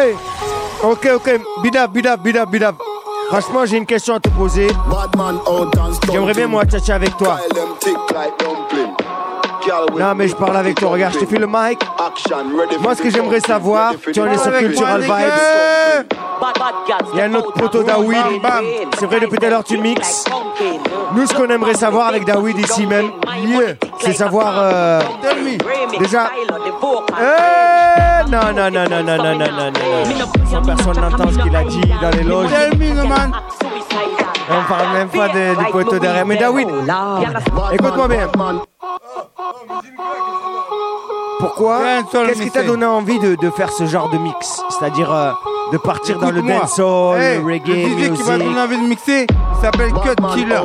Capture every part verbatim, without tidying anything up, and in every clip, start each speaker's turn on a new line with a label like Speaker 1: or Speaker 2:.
Speaker 1: Hey, ok, ok, bidab, bidab, bidab, bidab. Franchement, j'ai une question à te poser. J'aimerais bien moi tchatcher avec toi. Non, mais je parle avec toi. Regarde, je te file le mic. Moi, ce que j'aimerais savoir, tu en es sur Cultural Vibes. Il y a un autre poteau Daoud. C'est vrai, depuis tout à l'heure, tu mixes. Nous, ce qu'on aimerait savoir avec Daoud ici même, yeah, c'est savoir. Euh, déjà. Euh, non, non, non, non, non, non, non, non, non. Sans personne n'entend ce qu'il a dit dans les loges. On parle même pas de, du poteau derrière. Mais Daoud, écoute-moi bien. Pourquoi? Qu'est-ce qui t'a donné envie de, de faire ce genre de mix? C'est-à-dire euh, de partir dans le dancehall, hey, le reggae,
Speaker 2: le D J qui m'a donné envie de mixer, il s'appelle Cut Killer.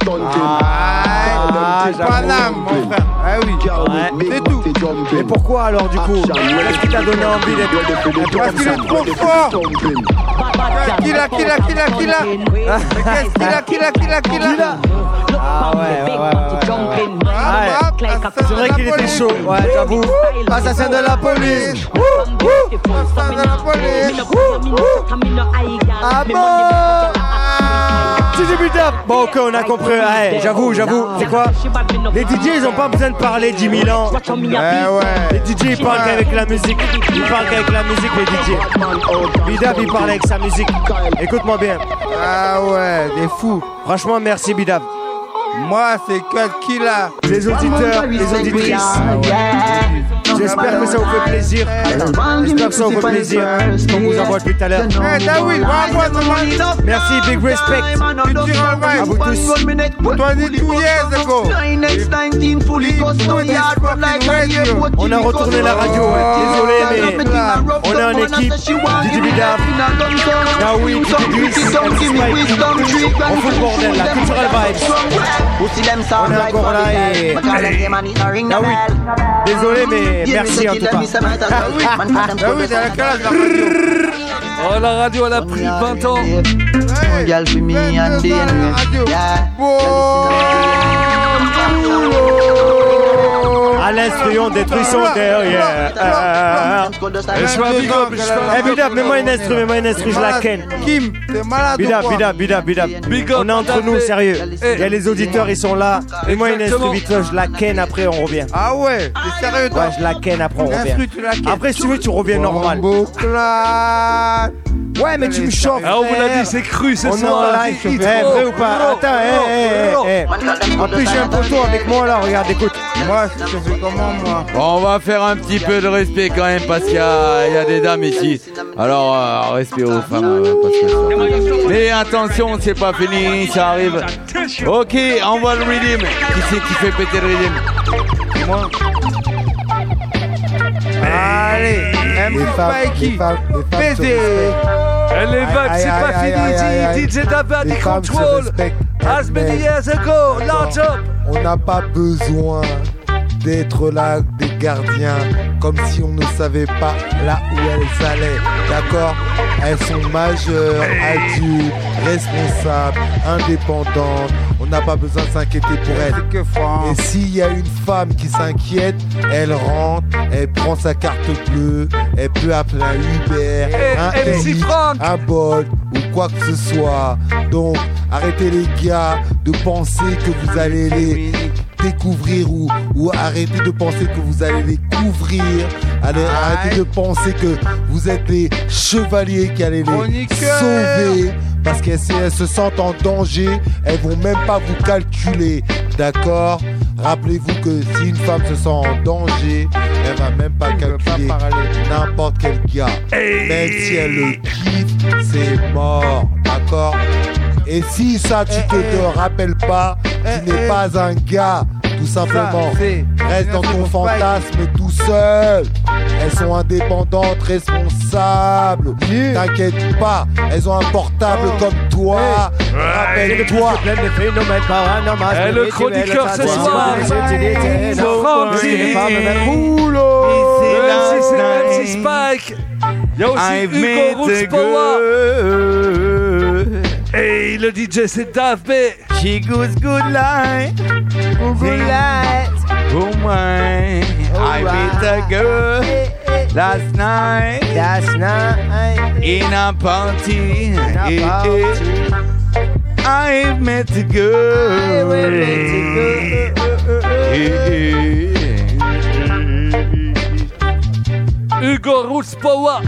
Speaker 2: Ah, c'est Paname, mon frère. Ah oui, ouais. C'est tout.
Speaker 1: Mais pourquoi alors du coup? Qu'est-ce qui t'a donné envie d'être un peu comme ça?
Speaker 2: Parce qu'il est trop fort. Killa, killa, killa, killa. Qu'est-ce qu'il a, killa, killa, killa.
Speaker 1: Ah ouais, ouais, ouais, ouais, ouais. Ah ouais. C'est vrai qu'il était chaud, ouais, j'avoue. Assassin de la police.
Speaker 2: Assassin de la police.
Speaker 1: Ah bon? C'est du build-up. Bon, ok, on a compris. Ouais, j'avoue, j'avoue. C'est quoi? Les D J, ils ont pas besoin de parler dix mille ans.
Speaker 2: Ouais, ouais.
Speaker 1: Les D J, ils parlent qu'avec la musique. Ils parlent qu'avec la musique, les D J. Bidab, il parle avec sa musique. Écoute-moi bien.
Speaker 2: Ah ouais, des fous.
Speaker 1: Franchement, merci, Bidab.
Speaker 2: Moi, c'est Cut Killer.
Speaker 1: Les auditeurs, les auditrices. J'espère que ça vous fait plaisir. J'espère que ça vous fait plaisir. Comme vous en voit depuis tout à l'heure.
Speaker 2: Hey, Daoud,
Speaker 1: merci, big respect. À vous tous.
Speaker 2: twenty-two years ago.
Speaker 1: On a retourné la radio. Désolé, mais on est en équipe. D J Bidab, Daoud, Idriss, M C Spike. On fout le bordel là. Cultural Vibes. On est encore là et. Daoud, désolé, mais. Merci en tout cas.
Speaker 2: Ah oui, ah oui, dans la classe, la radio.
Speaker 3: Oh, la radio, elle a pris vingt ans.
Speaker 1: À l'instrument, détruit son derrière.
Speaker 3: Je suis un big up.
Speaker 1: Eh, Bidab, mets-moi une instru, mets-moi une instru, je la ken.
Speaker 2: Kim, t'es malade.
Speaker 1: Bidab, Bidab, Bidab, Bidab. On est entre nous, sérieux. Il y a les auditeurs, ils sont là. Mets-moi une instru, vite, je la ken, après on revient.
Speaker 2: Ah ouais, t'es sérieux toi?
Speaker 1: Ouais, je la ken, après on revient. Après, si tu veux, tu reviens normal. Ouais, mais tu me chauffes.
Speaker 3: Ah, on vous l'a dit, c'est cru ce
Speaker 1: soir. On est en live. Eh, vrai ou pas? Attends, eh, eh, eh. En plus, j'ai un poteau avec moi là, regarde, écoute.
Speaker 2: Moi, je fais comment, moi?
Speaker 4: Bon, on va faire un petit peu de respect quand même parce qu'il y a, il y a des dames ici. Alors, euh, respect aux femmes. Euh, parce que... Mais attention, c'est pas fini, ça arrive. Ok, envoie le rhythm. Qui c'est qui fait péter le rhythm?
Speaker 2: Moi. Allez, M C Spikey, pété.
Speaker 3: Elle est vague, c'est pas fini. D J Dab des contrôles. As many years ago, large up.
Speaker 5: On n'a pas besoin d'être là des gardiens comme si on ne savait pas là où elles allaient, d'accord? Elles sont majeures, adultes, responsables, indépendantes. On n'a pas besoin de s'inquiéter pour elles. Et s'il y a une femme qui s'inquiète, elle rentre, elle prend sa carte bleue, elle peut appeler un Uber, un Elis, un Bolt ou quoi que ce soit. Donc arrêtez les gars de penser que vous allez les découvrir ou, ou arrêtez de penser que vous allez les couvrir. Allez, arrêtez de penser que vous êtes les chevaliers qui allez les sauver. Parce qu'elles elles se sentent en danger, elles vont même pas vous calculer, d'accord? Rappelez-vous que si une femme se sent en danger, elle va même pas calculer n'importe quel gars. Même si elle le kiffe, c'est mort, d'accord? Et si ça tu te, te rappelles pas, tu n'es pas un gars, tout simplement. Reste dans ton fantasme tout seul. Elles sont indépendantes, responsables. T'inquiète pas, elles ont un portable comme toi. Rappelle-toi.
Speaker 3: Et le chroniqueur ce soir, c'est M C Spike. Il y a aussi Hugo Roots Power. Et le D J c'est Dave B.
Speaker 4: She goes good light, good light. Oh my, I meet a girl. Last night,
Speaker 1: last night,
Speaker 4: in a party,
Speaker 1: in a
Speaker 4: eh,
Speaker 1: party.
Speaker 4: eh, I met a girl.
Speaker 1: I met a girl.
Speaker 4: Eh, eh.
Speaker 3: Hugo Roots Power.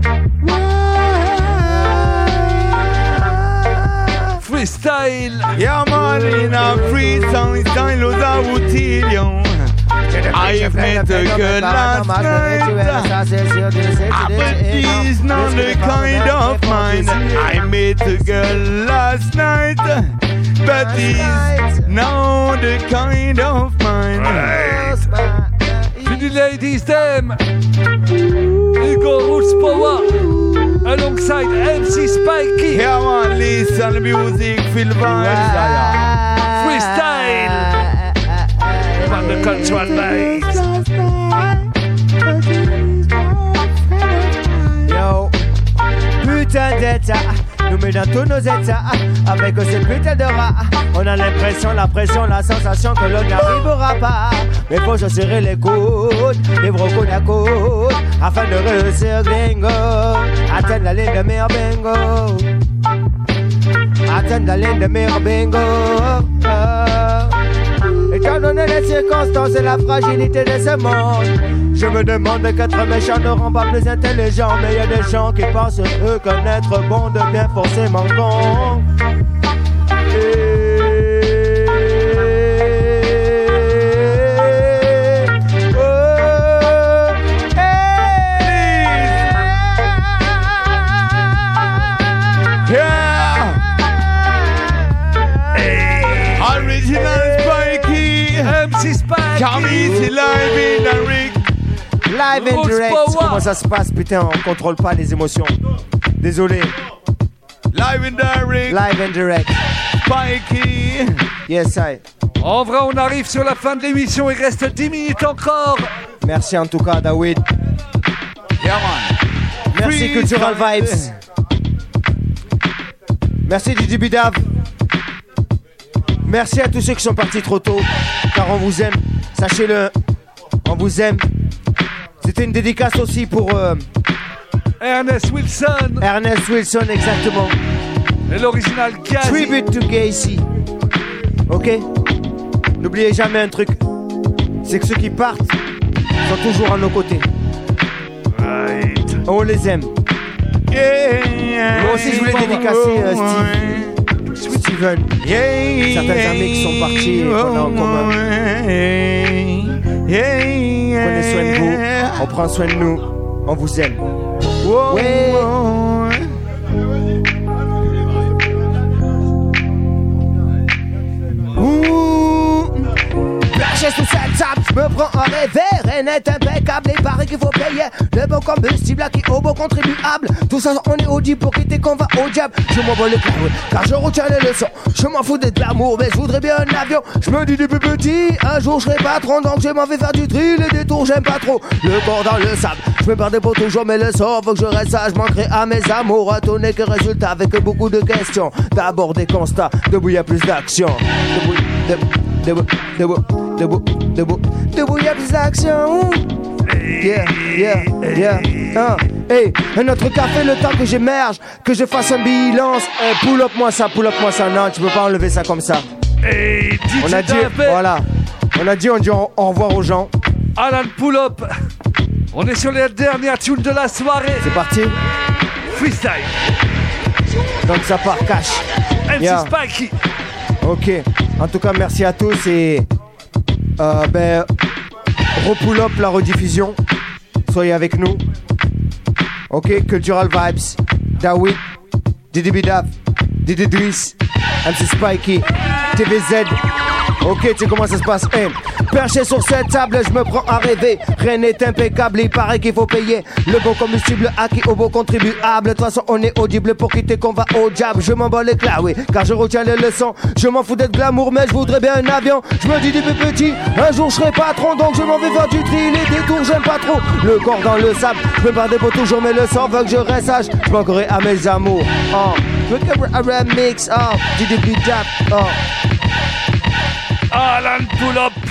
Speaker 3: Freestyle.
Speaker 4: Yeah, man, in a freestyle style of the Wotillion. I met a girl last night, but she's not the kind of mine. I met a girl last night, but she's not the kind of mine.
Speaker 3: Right. To the ladies, them. Hugo Roots Power. Alongside M C Spikey.
Speaker 4: Yeah, man, listen to music, feel vibes.
Speaker 3: Freestyle. On the control night.
Speaker 1: Yo, putain d'état, nous met dans tous nos états. Avec ces putains de rats, on a l'impression, la pression, la sensation que l'on n'y arrivera pas. Mais faut se serrer les coudes, vivre au coude à coude, afin de réussir gringo. Atteindre la ligne de meilleur bingo. Atteindre la ligne de meilleur bingo. Étant donné les circonstances et la fragilité de ce monde, je me demande qu'être méchant ne rend pas plus intelligent. Mais y a des gens qui pensent eux connaître bon devient forcément con. Et...
Speaker 4: Come easy, live in direct.
Speaker 1: Live and direct. Comment ça se passe? Putain, on contrôle pas les émotions. Désolé.
Speaker 4: Live and direct.
Speaker 1: Live and direct.
Speaker 4: Spikey.
Speaker 1: Yes, I.
Speaker 3: En vrai, on arrive sur la fin de l'émission. Il reste dix minutes encore.
Speaker 1: Merci en tout cas, David.
Speaker 4: Yeah, man.
Speaker 1: Merci, Free Cultural time. Vibes. Merci, D J Bidav. Merci à tous ceux qui sont partis trop tôt, car on vous aime. Sachez-le, on vous aime. C'était une dédicace aussi pour euh,
Speaker 3: Ernest Wilson.
Speaker 1: Ernest Wilson, exactement.
Speaker 3: Et l'original Gazi.
Speaker 1: Tribute to Gacy. Ok? N'oubliez jamais un truc, c'est que ceux qui partent sont toujours à nos côtés.
Speaker 3: Right.
Speaker 1: On les aime.
Speaker 4: Yeah.
Speaker 1: Moi aussi, je voulais dédicacer euh, Steve. Steven, yeah, certains amis qui sont partis et qu'on a en commun. Prenez soin de vous, on prend soin de nous, on vous aime. Ouais. Perché sous cette table, je me prends en rêve. Rien n'est impeccable, il paraît qu'il faut payer le bon combustible à qui au bon contribuable. Tout ça, on est audit pour quitter qu'on va au diable. Je m'envole le cloud, car je retiens les leçons. Je m'en fous d'être l'amour, mais je voudrais bien un avion. Je me dis depuis petit, un jour je serai patron. Donc je m'en vais faire du tri, les détours j'aime pas trop. Le corps dans le sable, je me perdais pour toujours, mais le sort faut que je reste sage. Je manquerai à mes amours, à tout n'est que résultat avec beaucoup de questions. D'abord des constats, debout y'a plus d'action. Debout, debout, debout, debout, debout, debout, debout y'a plus d'action. Yeah, yeah, yeah. Hein. Hey, un autre café le temps que j'émerge, que je fasse un bilan. Hey, pull up moi ça, pull up moi ça. Non, tu peux pas enlever ça comme ça.
Speaker 3: Hey,
Speaker 1: on a dit, voilà. On a dit, on dit au revoir aux gens.
Speaker 3: Alan pull up. On est sur les dernières tunes de la soirée.
Speaker 1: C'est parti.
Speaker 3: Freestyle.
Speaker 1: Donc ça part cash.
Speaker 3: M C yeah. Spikey.
Speaker 1: Ok. En tout cas, merci à tous et euh, ben repull up la rediffusion. Soyez avec nous. Ok, Cultural Vibes, David, Didi Bidaf, Didi Driss, M C Spikey, T V Z. Ok, tu sais comment ça se passe. Hey. Perché sur cette table, je me prends à rêver. Rien n'est impeccable, il paraît qu'il faut payer le bon combustible acquis au bon contribuable. De toute façon, on est audible pour quitter qu'on va au diable. Je m'en bats les claoués, car je retiens les leçons. Je m'en fous d'être glamour, mais je voudrais bien un avion. Je me dis depuis petit, un jour je serai patron. Donc je m'en vais faire du tri, les détours j'aime pas trop. Le corps dans le sable, je me perdais pour toujours, mais le sang veut que je reste sage. Je manquerai à mes amours. Oh, je veux un remix. Oh, du début jab. Oh.
Speaker 3: Alan pull up.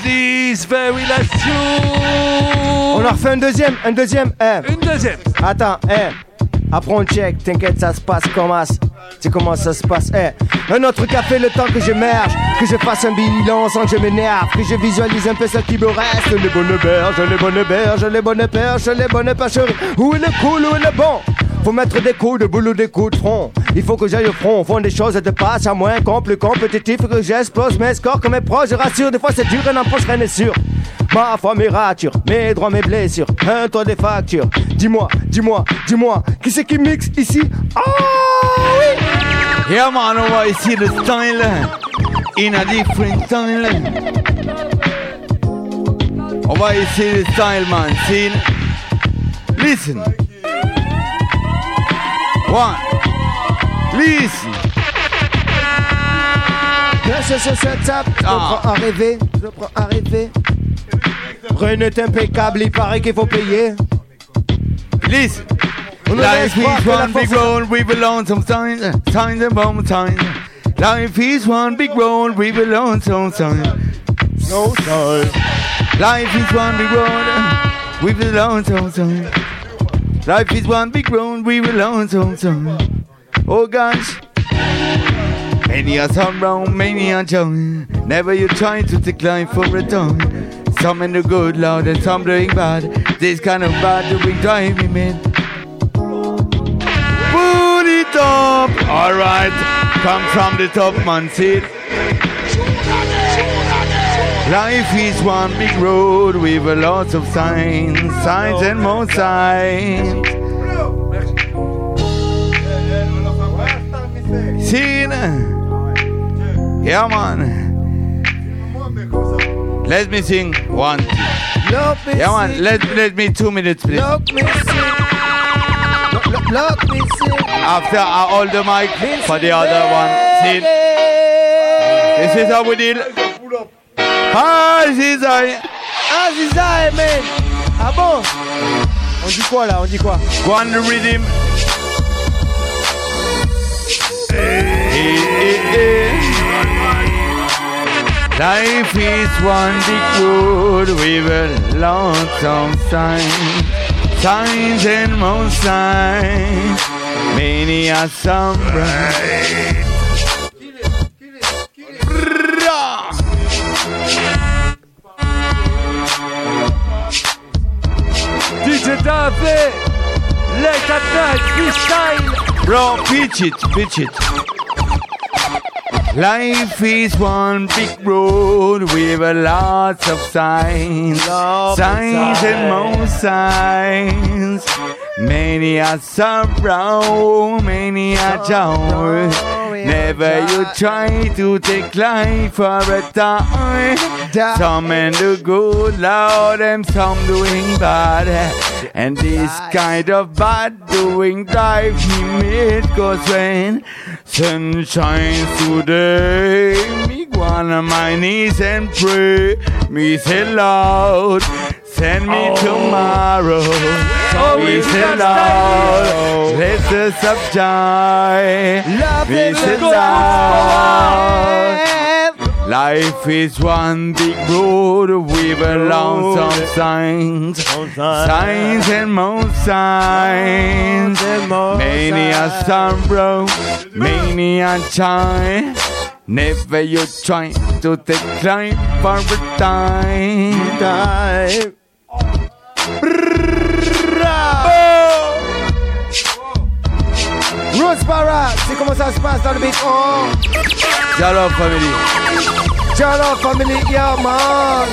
Speaker 3: please, very last tune.
Speaker 1: On en refait un deuxième, un deuxième. Eh.
Speaker 3: Une deuxième.
Speaker 1: Attends, eh. Après on check, t'inquiète, ça se passe comment ça. Tu sais comment ça se passe, eh. Un autre café le temps que j'émerge, que je fasse un bilan sans que je m'énerve, que je visualise un peu ce qui me reste. Les bonnes berges, les bonnes berges, les bonnes perches, les bonnes pêcheries. Où est le cool, où est le bon? Faut mettre des coups de boulot, des coups de front. Il faut que j'aille au front, au fond des choses de passe à moins con, plus compétitif, que j'explose mes scores comme mes proches, je rassure. Des fois c'est dur, un empoche, rien n'est sûr. Ma foi, mes ratures, mes droits, mes blessures, un toit des factures. Dis-moi, dis-moi, dis-moi, qui c'est qui mixe ici? Oh oui!
Speaker 4: Yeah man, on va essayer le style in a different style. On va essayer le style man, see? Listen. One. Listen.
Speaker 1: Je se tape, je prends à rêver, je prends à rêver. Rien n'est impeccable, il paraît qu'il faut payer.
Speaker 4: Listen. Life is one big road, we belong some signs, signs and bomb signs. Life is one big road, we belong some signs.
Speaker 1: No signs.
Speaker 4: Life is one big road, we belong some signs. Life is one big road, we belong some signs. Oh gosh. Many are some wrong, many are young. Never you try to take life for a tongue. Some in the good, loud, and some doing bad. This kind of bad doing drive me mad. Put it up, alright. Come from the top, man, see it. Life is one big road with a lot of signs, signs and more signs. See it? Yeah, man. Let me sing one. Yeah, man. Let let me two minutes, please.
Speaker 1: Let me sing. Let me sing.
Speaker 4: After I hold the mic for the other one. See? This is how we did. Ah, Zizai.
Speaker 1: Ah, Zizai, man. Ah bon? On dit quoi là? On dit quoi?
Speaker 4: Go on the rhythm. Hey, hey, hey. Life is one big road with a lot of signs, signs and more signs. Many are some bright.
Speaker 3: D J David, let that night freestyle.
Speaker 4: Bro, pitch it, pitch it. Life is one big road with a lot of signs, Love signs sign. And more signs. Many are sorrow, many are joy. Never you try to take life for a time. Some in the good Lord and some doing bad. And this kind of bad doing drive me mad. Cause when sun shines today, me go on my knees and pray. Me say Lord, send me oh. tomorrow. Oh, me say Lord, let us have joy. Love me say Lord. Life is one big road with a lot of signs, signs and more signs. Many are sorrow, many are joy. Never you try to take life for a time. time.
Speaker 1: Rose Barra, c'est comment ça se passe dans le beat. Oh.
Speaker 4: Jalo family.
Speaker 1: Jalo family, yeah man.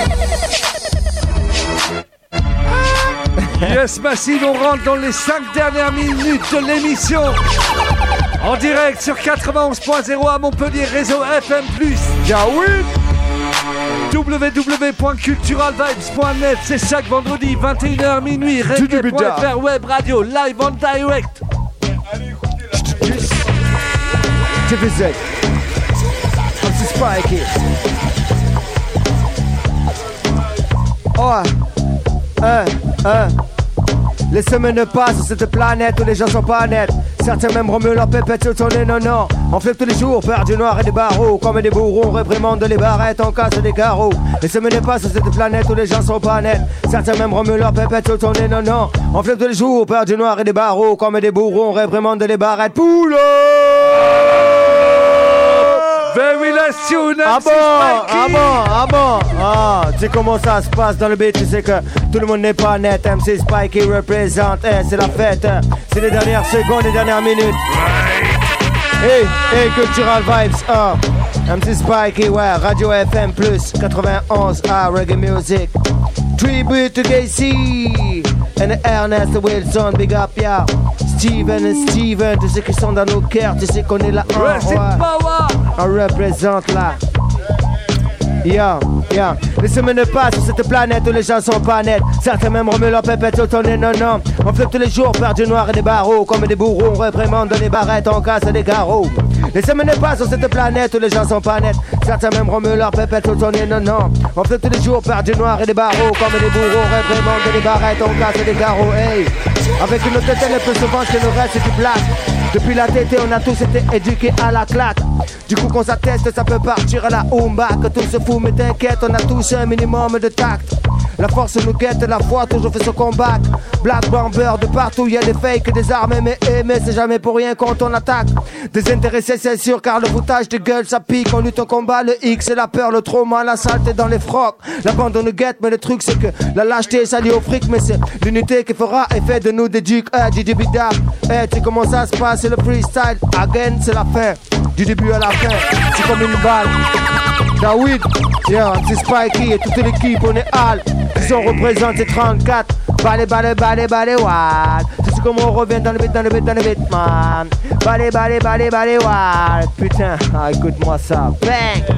Speaker 3: Yes Massive, on rentre dans les cinq dernières minutes de l'émission. En direct sur quatre-vingt-onze point zéro à Montpellier, réseau F M plus.
Speaker 1: Yeah oui.
Speaker 3: w w w point cultural vibes point net, c'est chaque vendredi vingt et une heures minuit. Reggae point F R web radio live on direct.
Speaker 1: T V Z. I'm so spiky. Oh, un, un. Les semaines passent sur cette planète où les gens sont pas nets. Certains même remuent leur pépette sur ton nez, non, non. On flippe tous les jours, perd du noir et des barreaux. Comme des bourrons, réprimande les barrettes, on casse des carreaux. Les semaines n'est pas sur cette planète où les gens sont pas nets. Certains même remuent leur pépette sur ton nez, non, non. On flippe tous les jours, perd du noir et des barreaux. Comme des bourrons, réprimande les barrettes. Poule!
Speaker 3: Very last tune,
Speaker 1: ah bon, ah bon, ah bon, ah, tu sais comment ça se passe dans le beat, tu sais que tout le monde n'est pas net. M C Spikey représente, eh, c'est la fête, c'est les dernières secondes, les dernières minutes. Hey, hey, Cultural Vibes, ah, M C Spikey, ouais, Radio F M plus quatre-vingt-onze, ah, reggae music. Tribute to Gacy and Ernest Wilson, big up, yeah. Steven et Steven, tu sais qu'ils sont dans nos cœurs, tu sais qu'on est là.
Speaker 3: Ouais, c'est power.
Speaker 1: On représente là. Yeah, yeah. Les semaines passent sur cette planète où les gens sont pas nets. Certains même remuent leur pépette au ton nez, non, non. On flippe tous les jours, perd du noir et des barreaux. Comme des bourrons, on réprimande les barrettes, on casse des carreaux. Les semaines passent sur cette planète où les gens sont pas nets. Certains même remuent leur pépette au ton nez, non, non. On flippe tous les jours, perd du noir et des barreaux. Comme des bourrons, réprimande les barrettes, on casse des carreaux. Hey, avec une tête, elle peut souvent que le reste c'est du black. Depuis la tétée, on a tous été éduqués à la claque. Du coup, qu'on s'atteste, ça peut partir à la Oomba. Que tout se fout, mais t'inquiète, on a tous un minimum de tact. La force nous guette, la foi toujours fait se combattre. Black bomber de partout, y'a des fakes, des armes, mais mais c'est jamais pour rien quand on attaque. Désintéressé, c'est sûr, car le foutage de gueule, ça pique. On lutte, on combat le X, c'est la peur, le trauma, la saleté dans les frocs. La bande nous guette, mais le truc c'est que la lâcheté, ça lie au fric, mais c'est l'unité qui fera effet de nous des ducs. Eh, du début d'âme, eh, tu sais comment ça se passe, c'est le freestyle. Again, c'est la fin, du début à la fin, c'est comme une balle. David, yeah, c'est Spikey et toute l'équipe, on est Al. Ils ont représenté trente-quatre. Balé, balé, balé, balé, what? Tu sais comment on revient dans le beat, dans le beat, dans le beat, man. Balé, balé, balé, balé, what? Putain, ah, écoute-moi ça. Bang!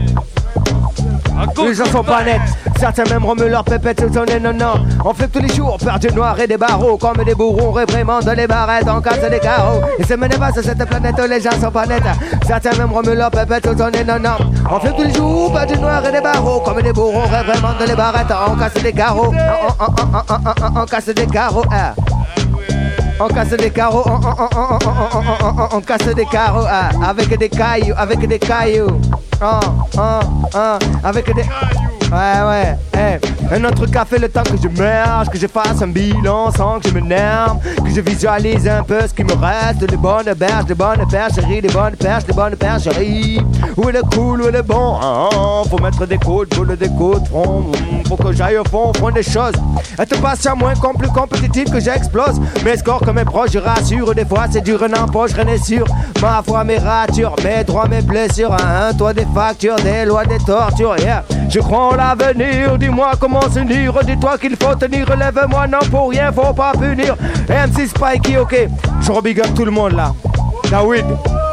Speaker 1: Les gens sont pas nets, certains même remuent leur pépette sur ton nez, non, non. On flippe tous les jours, perd du noir et des barreaux. Comme des bourrons, réprimande les barrettes, on casse des carreaux. Et c'est mené pas sur cette planète où les gens sont pas nets. Certains même remuent leur pépette sur ton nez, non, non. On flippe tous les jours, perd du noir et des barreaux. Comme des bourrons, réprimande les barrettes, on casse des carreaux. On, on, on, on, on, on, on casse des carreaux, hein. On casse des carreaux, on, on, on, on, on, on, on, on casse des carreaux, hein. Avec des cailloux, avec des cailloux. Oh, oh, oh, avec des... Ouais, ouais, hey. Un autre café le temps que je marche, que je fasse un bilan sans que je m'énerve, que je visualise un peu ce qui me reste, des bonnes berges, des bonnes percheries, des bonnes perches, des bonnes percheries. Où est le cool, où est le bon, hein, hein. Faut mettre des coudes, boule des coudes, front, faut que j'aille au fond, au fond des choses. Être patient, moins com, plus compétitif que j'explose. Mes scores comme mes proches, je rassure, des fois c'est dur, en poche, rien n'est sûr. Ma foi, mes ratures, mes droits, mes blessures, hein, toi des factures, des lois, des tortures, yeah. Je crois en l'avenir, dis-moi comment s'unir. Dis-toi qu'il faut tenir, relève-moi, non pour rien, faut pas punir. M C Spikey, ok, je rebig up tout le monde là. David,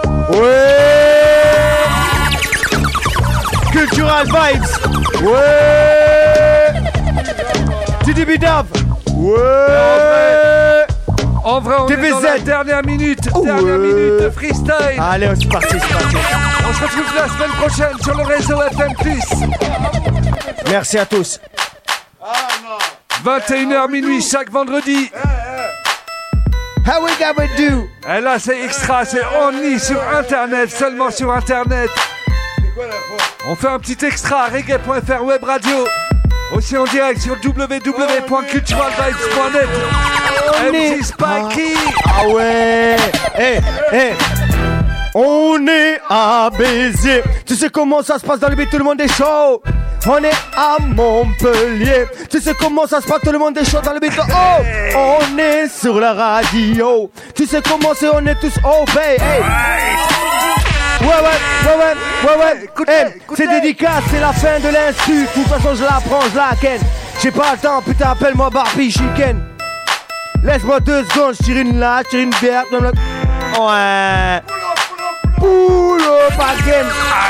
Speaker 1: ouais. Cultural Vibes, ouais. Didi Bidab, ouais.
Speaker 3: En vrai, on
Speaker 1: T V Z.
Speaker 3: est dans la dernière minute,
Speaker 1: Oh,
Speaker 3: dernière
Speaker 1: ouais.
Speaker 3: minute de freestyle.
Speaker 1: Allez, c'est parti, c'est parti.
Speaker 3: On se retrouve la semaine prochaine sur le réseau F M plus.
Speaker 1: Merci à tous.
Speaker 3: vingt et une heures minuit chaque vendredi.
Speaker 1: How we gonna do?
Speaker 3: Et là, c'est extra, c'est only sur Internet, seulement sur Internet. On fait un petit extra, reggae point f r web radio. Aussi en direct sur w w w point cultural vibes point net. M C Spikey.
Speaker 1: Ah ouais. Eh, eh. On est à Béziers. Tu sais comment ça se passe dans le beat, tout le monde est chaud. On est à Montpellier. Tu sais comment ça se passe, tout le monde est chaud dans le beat. Oh, on est sur la radio. Tu sais comment c'est, on est tous au bay. Hey. Ouais, ouais, ouais, ouais, ouais, ouais.
Speaker 3: Écoutez,
Speaker 1: Hey,
Speaker 3: écoutez.
Speaker 1: c'est dédicace, c'est la fin de l'instru. De toute façon, je la prends, je la ken. J'ai pas le temps, putain, appelle-moi Barbie, chicken. Laisse-moi deux secondes, je tire une là, je tire une bière. Dans le... Ouais. Pull up again.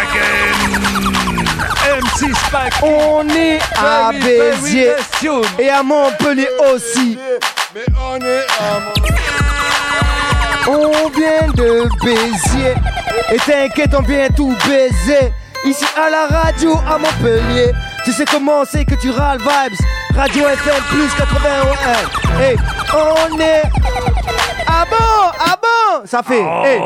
Speaker 3: M C Spikey.
Speaker 1: On est à
Speaker 3: Very, very
Speaker 1: Béziers
Speaker 3: nice tune.
Speaker 1: et à Montpellier aussi.
Speaker 5: Mais on est à
Speaker 1: On vient de Béziers et t'inquiète, on vient tout baiser. Ici à la radio à Montpellier. Tu sais comment c'est que tu râles vibes. Radio F M plus quatre-vingt-un. Hey, on est Ah bon, ah bon. Ça fait,
Speaker 3: oh.
Speaker 1: hey.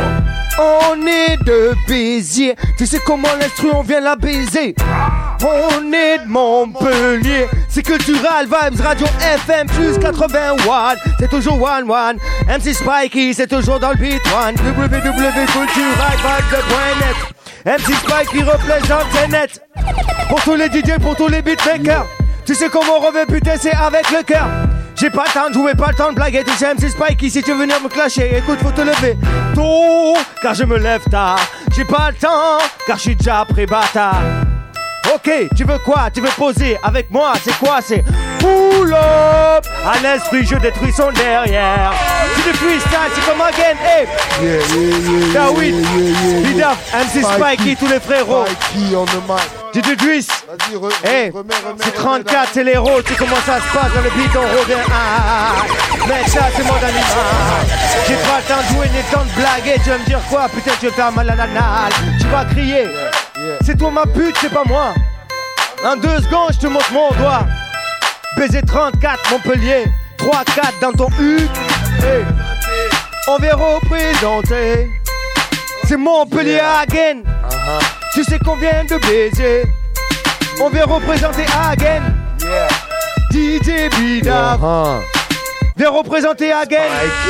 Speaker 1: On est de Béziers. Tu sais comment l'instru on vient la baiser. On est de Montpellier. C'est Cultural Vibes Radio F M plus quatre-vingt-un. C'est toujours one one. M C Spikey, c'est toujours dans le beat one. w w w point cultural vibes point net. M C Spikey représente c'est net. Pour tous les D J, pour tous les beatmakers. Tu sais comment on revient, putain, c'est avec le cœur. J'ai pas le temps de jouer, pas le temps de blaguer. Tu sais, M C Spikey, si tu veux venir me clasher, écoute, faut te lever tôt, car je me lève tard. J'ai pas le temps, car je suis déjà prêt bâtard. Ok, tu veux quoi? Tu veux poser avec moi? C'est quoi? C'est pull up. À l'esprit, je détruis son derrière. C'est du freestyle, c'est comme again. Hey,
Speaker 5: Yeah, yeah, yeah,
Speaker 1: Dawid,
Speaker 5: yeah, yeah, yeah,
Speaker 1: Bida, M C Spikey, tous les frérots.
Speaker 5: Spikey on the mic.
Speaker 1: D J Driss.
Speaker 5: Vas-y, re,
Speaker 1: Hey,
Speaker 5: remets, remets,
Speaker 1: c'est
Speaker 5: remets,
Speaker 1: trente-quatre, c'est les rôles, tu sais comment ça se passe dans le beat, on revient. Ah, ah, ah. Mec, ça c'est mon animal. J'ai pas le temps de jouer, ni le temps de blaguer. Tu vas me dire quoi? Putain, tu veux faire mal à la nalle. Tu vas crier.
Speaker 5: Yeah.
Speaker 1: C'est toi ma pute, c'est pas moi. En deux secondes, je te montre mon doigt. Baiser trente-quatre, Montpellier. trois quatre dans ton U. Hey. On vient représenter. C'est Montpellier
Speaker 5: Yeah.
Speaker 1: again.
Speaker 5: Uh-huh.
Speaker 1: Tu sais qu'on vient de baiser. On vient représenter again.
Speaker 5: Yeah.
Speaker 1: D J Bida.
Speaker 5: Uh-huh.
Speaker 1: Viens représenter again.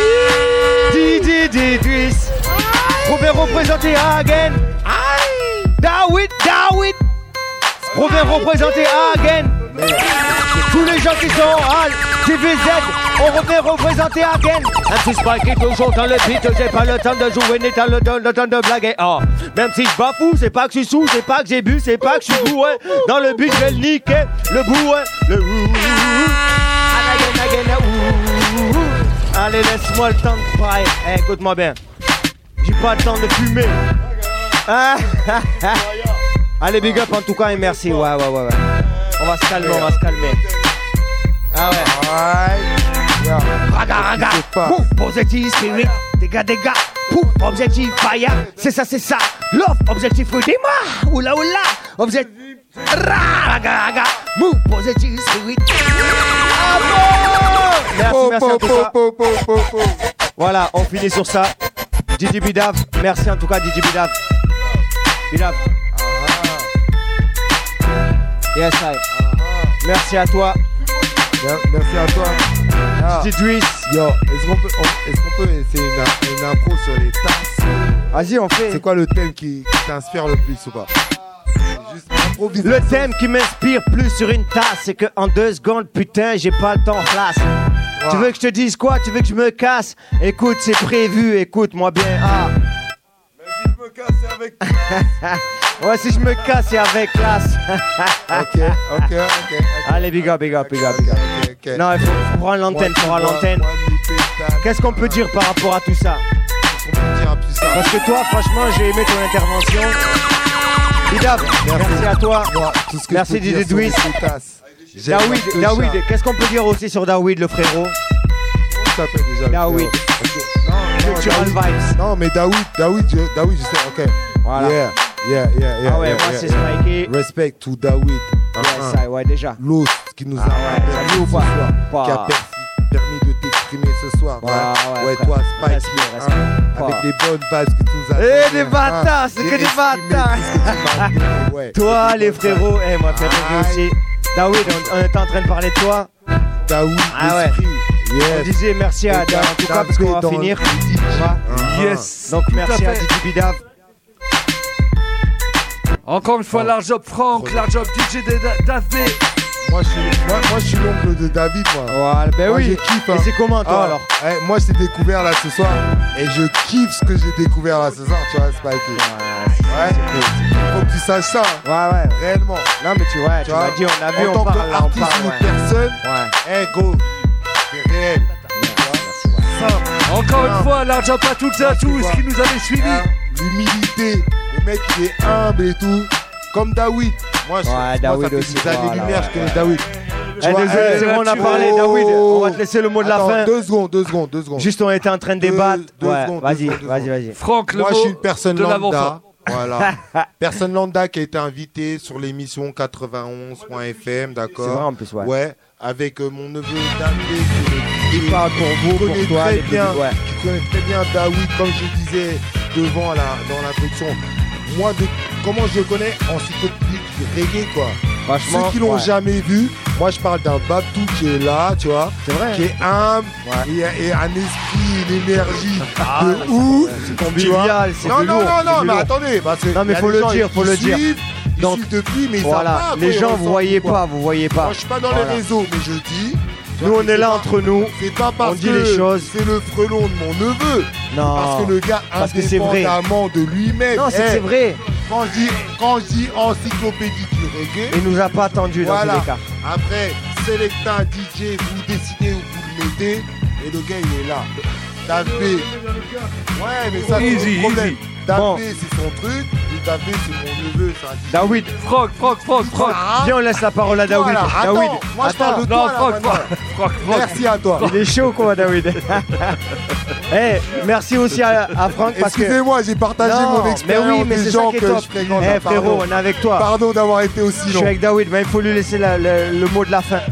Speaker 1: D J Driss. On vient représenter again. Dawid, Dawid. On vient représenter again. Tous les gens qui sont en hall, T V Z, on revient représenter again. M C Spikey toujours dans le beat, j'ai pas le temps de jouer ni dans le, le temps de blaguer. Oh. Même si je bafoue, c'est pas que je suis sous, c'est pas que j'ai bu, c'est pas que je suis bourré. Dans le beat, je vais le niquer, le bourré, le ouh. Again, again, ouh. Allez, laisse-moi le temps de parler. Hey, écoute-moi bien. J'ai pas le temps de fumer. Ah, allez, big up en tout cas et merci. Ouais, ouais, ouais, ouais. On va se calmer, on va se calmer. Ah ouais.
Speaker 5: Alright. Yeah.
Speaker 1: Raga, raga. Pouf, positive spirit. Dégâts, dégâts. Pouf, objectif fire. C'est ça, c'est ça. Love, objectif dis-moi. Oula, oula. Objectif. Raga, raga. Move, positive spirit. Ah bon. Merci,
Speaker 5: Po,
Speaker 1: merci en
Speaker 5: po,
Speaker 1: tout
Speaker 5: po,
Speaker 1: cas.
Speaker 5: po, po, po, po.
Speaker 1: Voilà, on finit sur ça. D J Bidav, merci en tout cas, D J Bidav. Bidav. Yes, I. Merci à toi.
Speaker 5: Bien, merci à toi. Ah.
Speaker 1: D J Driss.
Speaker 5: Yo, est-ce qu'on peut, on- est-ce qu'on peut essayer une, une impro sur les tasses?
Speaker 1: Vas-y, on fait.
Speaker 5: C'est quoi le thème qui, qui t'inspire le plus ou pas? Juste improviser.
Speaker 1: Le thème qui m'inspire plus sur une tasse, c'est que en deux secondes, putain, j'ai pas le temps en place.
Speaker 5: Wow.
Speaker 1: Tu veux que je te dise quoi? Tu veux que je me casse? Écoute, c'est prévu, écoute-moi bien. Ah.
Speaker 5: Mais si je me casse avec
Speaker 1: Ouais, si je me casse, c'est avec classe.
Speaker 5: Ok, ok, ok, ok.
Speaker 1: Allez, big up, big up, big up, big up.
Speaker 5: Ok, ok.
Speaker 1: Non, il faut, faut prendre l'antenne, faut prendre l'antenne. Qu'est-ce qu'on peut dire par rapport à tout ça?
Speaker 5: Qu'est-ce qu'on peut dire à tout ça?
Speaker 1: Parce que toi, franchement, j'ai aimé ton intervention. Bidab, merci à toi.
Speaker 5: Moi, tout ce que
Speaker 1: Merci
Speaker 5: je peux dire
Speaker 1: D J
Speaker 5: sur
Speaker 1: Driss.
Speaker 5: les tasses. J'aime
Speaker 1: Dawid,
Speaker 5: ce
Speaker 1: Dawid,
Speaker 5: chat.
Speaker 1: qu'est-ce qu'on peut dire aussi sur Dawid, le frérot?
Speaker 5: Comment ça s'appelle déjà le
Speaker 1: Dawid.
Speaker 5: frérot? Parce que- Non, non,
Speaker 1: Cultural
Speaker 5: Dawid.
Speaker 1: Vibes.
Speaker 5: Non, mais Dawid, Dawid, je, Dawid, je sais, ok.
Speaker 1: Voilà.
Speaker 5: Yeah, yeah, yeah, yeah.
Speaker 1: Ah ouais,
Speaker 5: yeah,
Speaker 1: moi
Speaker 5: yeah,
Speaker 1: c'est
Speaker 5: yeah.
Speaker 1: Spikey.
Speaker 5: Respect to Dawid.
Speaker 1: Ouais, ça, ouais, déjà.
Speaker 5: L'os qui nous a
Speaker 1: Ah ouais,
Speaker 5: permis
Speaker 1: salut ou
Speaker 5: ce
Speaker 1: pas?
Speaker 5: soir,
Speaker 1: Pas.
Speaker 5: qui a per- permis de t'exprimer ce soir.
Speaker 1: Ouais,
Speaker 5: hein.
Speaker 1: ouais,
Speaker 5: Ouais,
Speaker 1: frère.
Speaker 5: toi, Spike,
Speaker 1: Respect,
Speaker 5: hein,
Speaker 1: respect. Pas.
Speaker 5: avec des bonnes bases que tu nous as
Speaker 1: Eh,
Speaker 5: données,
Speaker 1: des
Speaker 5: hein.
Speaker 1: bâtards, c'est
Speaker 5: J'ai
Speaker 1: que des
Speaker 5: exprimé
Speaker 1: bâtards.
Speaker 5: tout ce que tu m'as donné, ouais.
Speaker 1: Toi, les frérots, eh, moi, fait rêver aussi. Dawid, on, on était en train de parler de toi.
Speaker 5: Dawid,
Speaker 1: Ah ouais.
Speaker 5: l'esprit.
Speaker 1: On
Speaker 5: Yes.
Speaker 1: disait merci à
Speaker 5: Et
Speaker 1: Dawid, en tout cas, parce qu'on va
Speaker 5: dans-
Speaker 1: finir.
Speaker 5: Ah,
Speaker 3: Yes.
Speaker 1: Donc,
Speaker 3: Tout
Speaker 1: merci
Speaker 3: à
Speaker 1: à
Speaker 3: fait.
Speaker 1: D J Bidav.
Speaker 3: Encore une fois,
Speaker 5: Oh.
Speaker 3: large job Franck, large job D J Davé.
Speaker 5: Moi, je suis, moi, moi, je suis l'oncle de David, moi.
Speaker 1: Voilà, ben
Speaker 5: Moi,
Speaker 1: oui.
Speaker 5: je kiffe, hein.
Speaker 1: Et c'est comment, toi,
Speaker 5: Ah,
Speaker 1: alors?
Speaker 5: eh, moi, j'ai découvert là ce soir et je kiffe ce que j'ai découvert là ce soir, tu vois, Spikey. Ouais, faut que tu saches ça, hein,
Speaker 1: Ouais, ouais.
Speaker 5: réellement.
Speaker 1: Non, mais tu vois, tu
Speaker 5: vois,
Speaker 1: m'as dit, on a vu,
Speaker 5: en
Speaker 1: on
Speaker 5: tant
Speaker 1: parle, là, on
Speaker 5: qu'artiste
Speaker 1: parle,
Speaker 5: ou
Speaker 1: ouais.
Speaker 5: personne,
Speaker 1: Ouais.
Speaker 5: eh, go, c'est réel. Simple.
Speaker 3: Encore une
Speaker 5: Ah.
Speaker 3: fois, large job à toutes et à
Speaker 5: Ah, tu
Speaker 3: tous
Speaker 5: vois.
Speaker 3: qui nous avaient suivis.
Speaker 5: Hein, l'humilité, le mec il est humble et tout, comme Dawid. Moi, je,
Speaker 1: Ouais,
Speaker 5: moi,
Speaker 1: Dawid
Speaker 5: ça fait
Speaker 1: aussi,
Speaker 5: des
Speaker 1: voilà,
Speaker 5: années-lumière,
Speaker 1: ouais,
Speaker 5: je connais Dawid. Tu
Speaker 1: Eh,
Speaker 5: vois,
Speaker 1: désolé,
Speaker 5: eh,
Speaker 1: c'est bon, on a
Speaker 5: tu-
Speaker 1: parlé,
Speaker 5: oh.
Speaker 1: Dawid. On va te laisser le mot de la
Speaker 5: Attends,
Speaker 1: fin.
Speaker 5: Deux secondes, deux secondes, deux secondes.
Speaker 1: Juste, on était en train de
Speaker 5: Deux-
Speaker 1: débattre.
Speaker 5: deux
Speaker 1: Ouais,
Speaker 5: secondes,
Speaker 1: vas-y,
Speaker 5: deux secondes, deux
Speaker 1: vas-y,
Speaker 5: secondes.
Speaker 1: vas-y.
Speaker 3: Franck, le
Speaker 5: Moi,
Speaker 3: mot
Speaker 5: je suis une personne
Speaker 3: de
Speaker 5: lambda.
Speaker 3: l'avant-fin.
Speaker 5: Voilà. Personne lambda qui a été invitée sur l'émission quatre-vingt-onze point F M,
Speaker 1: C'est
Speaker 5: d'accord.
Speaker 1: vrai en plus, ouais.
Speaker 5: Ouais, avec euh, mon neveu David, qui est le
Speaker 1: Il parle pour vous, pour
Speaker 5: connaît
Speaker 1: toi,
Speaker 5: très
Speaker 1: les
Speaker 5: bien,
Speaker 1: petits- ouais.
Speaker 5: qui connaît très bien Daoud, comme je disais devant la, dans l'introduction. Moi, de, comment je le connais? Encyclopédique reggae, quoi.
Speaker 1: Franchement,
Speaker 5: ceux qui l'ont
Speaker 1: ouais.
Speaker 5: jamais vu, moi je parle d'un Babtou qui est là, tu vois,
Speaker 1: C'est vrai.
Speaker 5: qui est humble,
Speaker 1: Ouais.
Speaker 5: et, et un esprit, une énergie
Speaker 1: Ah,
Speaker 5: de ouf.
Speaker 1: C'est
Speaker 5: tu vois.
Speaker 1: convivial, c'est
Speaker 5: Non,
Speaker 1: du
Speaker 5: non,
Speaker 1: lourd,
Speaker 5: non,
Speaker 1: c'est
Speaker 5: non,
Speaker 1: du
Speaker 5: mais
Speaker 1: lourd.
Speaker 5: attendez, parce que
Speaker 1: Non, mais
Speaker 5: y a
Speaker 1: faut
Speaker 5: des
Speaker 1: le
Speaker 5: gens,
Speaker 1: dire,
Speaker 5: ils
Speaker 1: faut le dire.
Speaker 5: suivent, Ils
Speaker 1: Donc,
Speaker 5: suivent depuis, mais ils
Speaker 1: Voilà,
Speaker 5: savent pas. à quoi
Speaker 1: les
Speaker 5: ils
Speaker 1: gens, vous
Speaker 5: ressemblent,
Speaker 1: voyez
Speaker 5: quoi.
Speaker 1: pas, vous voyez pas.
Speaker 5: Moi, je suis pas dans
Speaker 1: Voilà.
Speaker 5: les réseaux, mais je dis.
Speaker 1: Nous, on est
Speaker 5: c'est
Speaker 1: là
Speaker 5: pas-
Speaker 1: entre nous.
Speaker 5: C'est pas parce
Speaker 1: On dit
Speaker 5: que
Speaker 1: les choses.
Speaker 5: c'est le frelon de mon neveu.
Speaker 1: Non.
Speaker 5: Parce que le gars,
Speaker 1: Parce que c'est vrai.
Speaker 5: indépendamment de lui-même.
Speaker 1: Non, c'est que
Speaker 5: eh,
Speaker 1: c'est vrai.
Speaker 5: Quand je dis, quand je dis encyclopédie du reggae,
Speaker 1: Il nous a pas attendu dans tous
Speaker 5: voilà.
Speaker 1: les cas.
Speaker 5: Après, Selecta, D J, vous décidez où vous le mettez, et le gars il est là. Dave B. Ouais, mais ça c'est
Speaker 3: Easy,
Speaker 5: le problème.
Speaker 3: easy.
Speaker 5: Dave
Speaker 1: Bon.
Speaker 5: B c'est son truc, et Dave B c'est mon neveu, c'est un D J.
Speaker 1: Daoud,
Speaker 3: Franck, Franck, Franck, Franck.
Speaker 5: Voilà.
Speaker 1: viens, on laisse la parole à Daoud.
Speaker 5: Voilà. Attends,
Speaker 1: Daoud,
Speaker 5: moi je parle de
Speaker 3: Non,
Speaker 5: toi là,
Speaker 3: Franck,
Speaker 5: maintenant.
Speaker 3: Franck, Franck, Franck.
Speaker 5: Merci à toi.
Speaker 1: il est chaud quoi, Daoud. Eh, merci aussi à, à Franck parce que.
Speaker 5: Excusez-moi, j'ai partagé
Speaker 1: Non,
Speaker 5: mon expérience
Speaker 1: mais oui, mais
Speaker 5: des
Speaker 1: c'est ça
Speaker 5: gens
Speaker 1: qui est
Speaker 5: que
Speaker 1: top.
Speaker 5: je fréquente.
Speaker 1: Eh
Speaker 5: Ah,
Speaker 1: frérot,
Speaker 5: pardon.
Speaker 1: on est avec toi.
Speaker 5: Pardon d'avoir été aussi
Speaker 1: Je
Speaker 5: long.
Speaker 1: suis avec Daoud, mais il faut lui laisser la- le, le mot de la fin.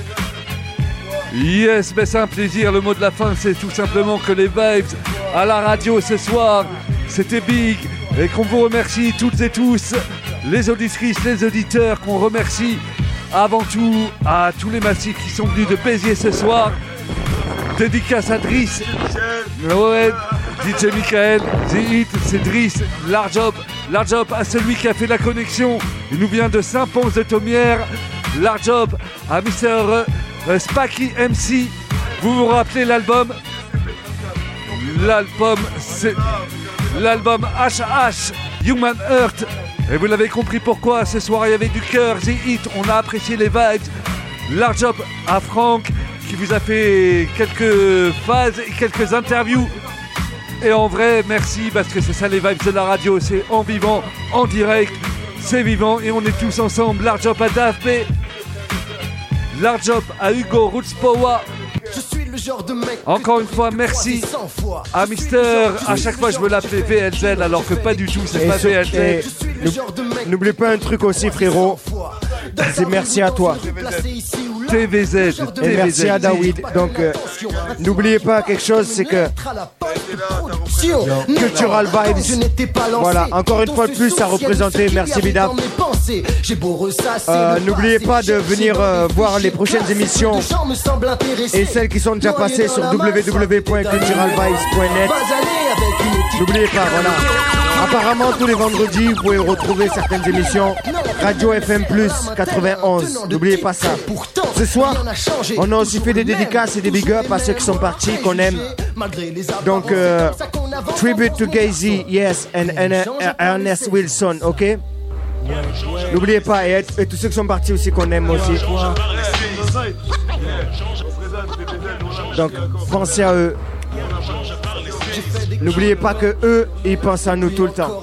Speaker 3: Yes, mais c'est un plaisir. Le mot de la fin, c'est tout simplement que les vibes à la radio ce soir, c'était big. Et qu'on vous remercie toutes et tous, les auditrices, les auditeurs, qu'on remercie avant tout à tous les massifs qui sont venus de Béziers ce soir. Dédicace à Driss, ouais, D J Michael, The Hit, c'est Driss, Larjob, Larjob à celui qui a fait la connexion. Il nous vient de Saint-Pons de Thomières. Larjob à mister Euh, euh, Spacky M C. Vous vous rappelez l'album? L'album, c'est l'album H H, Human Earth. Et vous l'avez compris pourquoi. Ce soir, il y avait du cœur, The Hit. On a apprécié les vibes. Larjob à Franck, qui vous a fait quelques phases et quelques interviews. Et en vrai, merci, parce que c'est ça les vibes de la radio. C'est en vivant, en direct, c'est vivant. Et on est tous ensemble. Larjob à Dave B. Larjob à Hugo Rootspowa. Encore une fois, merci à Mister. À chaque fois, je veux l'appeler V L Z, alors que pas du tout, c'est
Speaker 1: Et
Speaker 3: pas
Speaker 1: sur-
Speaker 3: V L Z.
Speaker 1: et n'oub- N'oublie pas un truc aussi, frérot. C'est merci à toi.
Speaker 3: T V Z.
Speaker 1: Et merci à Daoud. Donc, euh, n'oubliez pas quelque chose, c'est que Cultural Vibes. Voilà, encore une fois de plus, ça représentait. Merci Bidam. Euh, N'oubliez pas de venir euh, voir les prochaines émissions et celles qui sont déjà passées sur w w w point cultural vibes point net. N'oubliez pas, voilà. Apparemment, tous les vendredis, vous pouvez retrouver certaines émissions. Radio F M plus quatre-vingt-onze. N'oubliez pas ça. Ce soir, on a aussi fait des dédicaces et des big ups à ceux qui sont partis, qu'on aime. Donc, euh, tribute to Gazy, yes, and, and uh, Ernest Wilson, ok? N'oubliez pas, et, et tous ceux qui sont partis aussi, qu'on aime aussi. Donc, pensez à eux. N'oubliez pas que eux, ils pensent à nous tout le temps.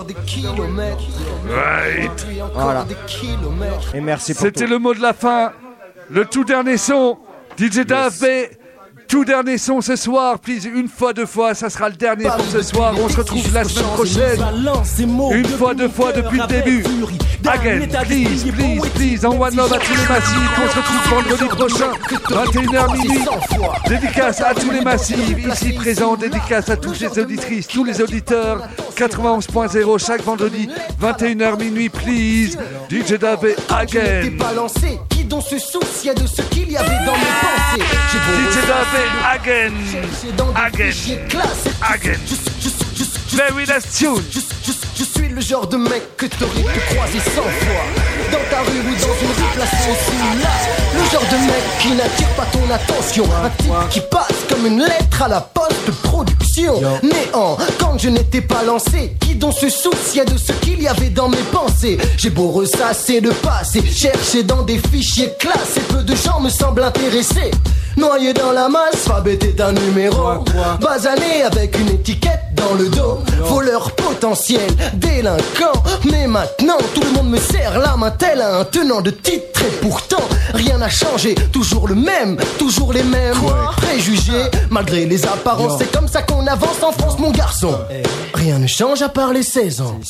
Speaker 3: Right.
Speaker 1: Voilà. Et merci pour
Speaker 3: C'était
Speaker 1: tout.
Speaker 3: le mot de la fin. Le tout dernier son. D J Dave B. Tout dernier son ce soir. Please, une fois, deux fois. Ça sera le dernier pour ce soir. On se retrouve la semaine prochaine. Une fois, deux fois depuis le début. Again, please, please, please. En one love à tous les massifs. On se retrouve vendredi prochain. vingt et une heures minuit. Dédicace à tous les massifs ici présents. Dédicace à toutes les auditrices, tous les auditeurs. quatre-vingt-onze point zéro chaque vendredi. vingt et une heures minuit, please. D J Dave B. Again.
Speaker 6: Qui dont se souciait de ce qu'il y avait dans mes pensées. J'ai beau
Speaker 3: D J Dave B. Again.
Speaker 6: chercher dans des
Speaker 3: Again.
Speaker 6: fichiers classés.
Speaker 3: Again.
Speaker 6: Je, je, je, je,
Speaker 3: Very last tune.
Speaker 6: je, je, je suis le genre de mec que t'aurais pu croiser cent fois dans ta rue ou dans une rue placée sous là. Le genre de mec qui n'attire pas ton attention. Un type qui passe comme une lettre à la poste de production. Néant, quand je n'étais pas lancé. Qui dont se souciait de ce qu'il y avait dans mes pensées. J'ai beau ressasser le passé, chercher dans des fichiers classés. Peu de gens me semblent intéressés. Noyé dans la masse, Fabet est un numéro. Basané avec une étiquette dans le dos. Voleur potentiel, délinquant. Mais maintenant, tout le monde me serre la main tel un tenant de titre. Et pourtant, rien n'a changé. Toujours le même, toujours les mêmes préjugés. Malgré les apparences, c'est comme ça qu'on avance en France, mon garçon. Rien ne change à part les seize ans.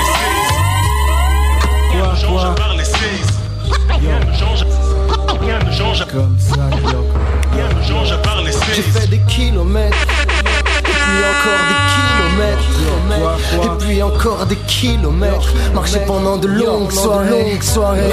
Speaker 7: Rien ne change à part les seize. Rien ne change. Rien ne change à...
Speaker 2: Comme ça,
Speaker 7: Rien ne change à part les
Speaker 6: J'ai
Speaker 7: seize.
Speaker 6: fait des kilomètres, et puis encore des kilomètres, et puis encore des kilomètres. Marcher pendant de longues soirées, longues soirées.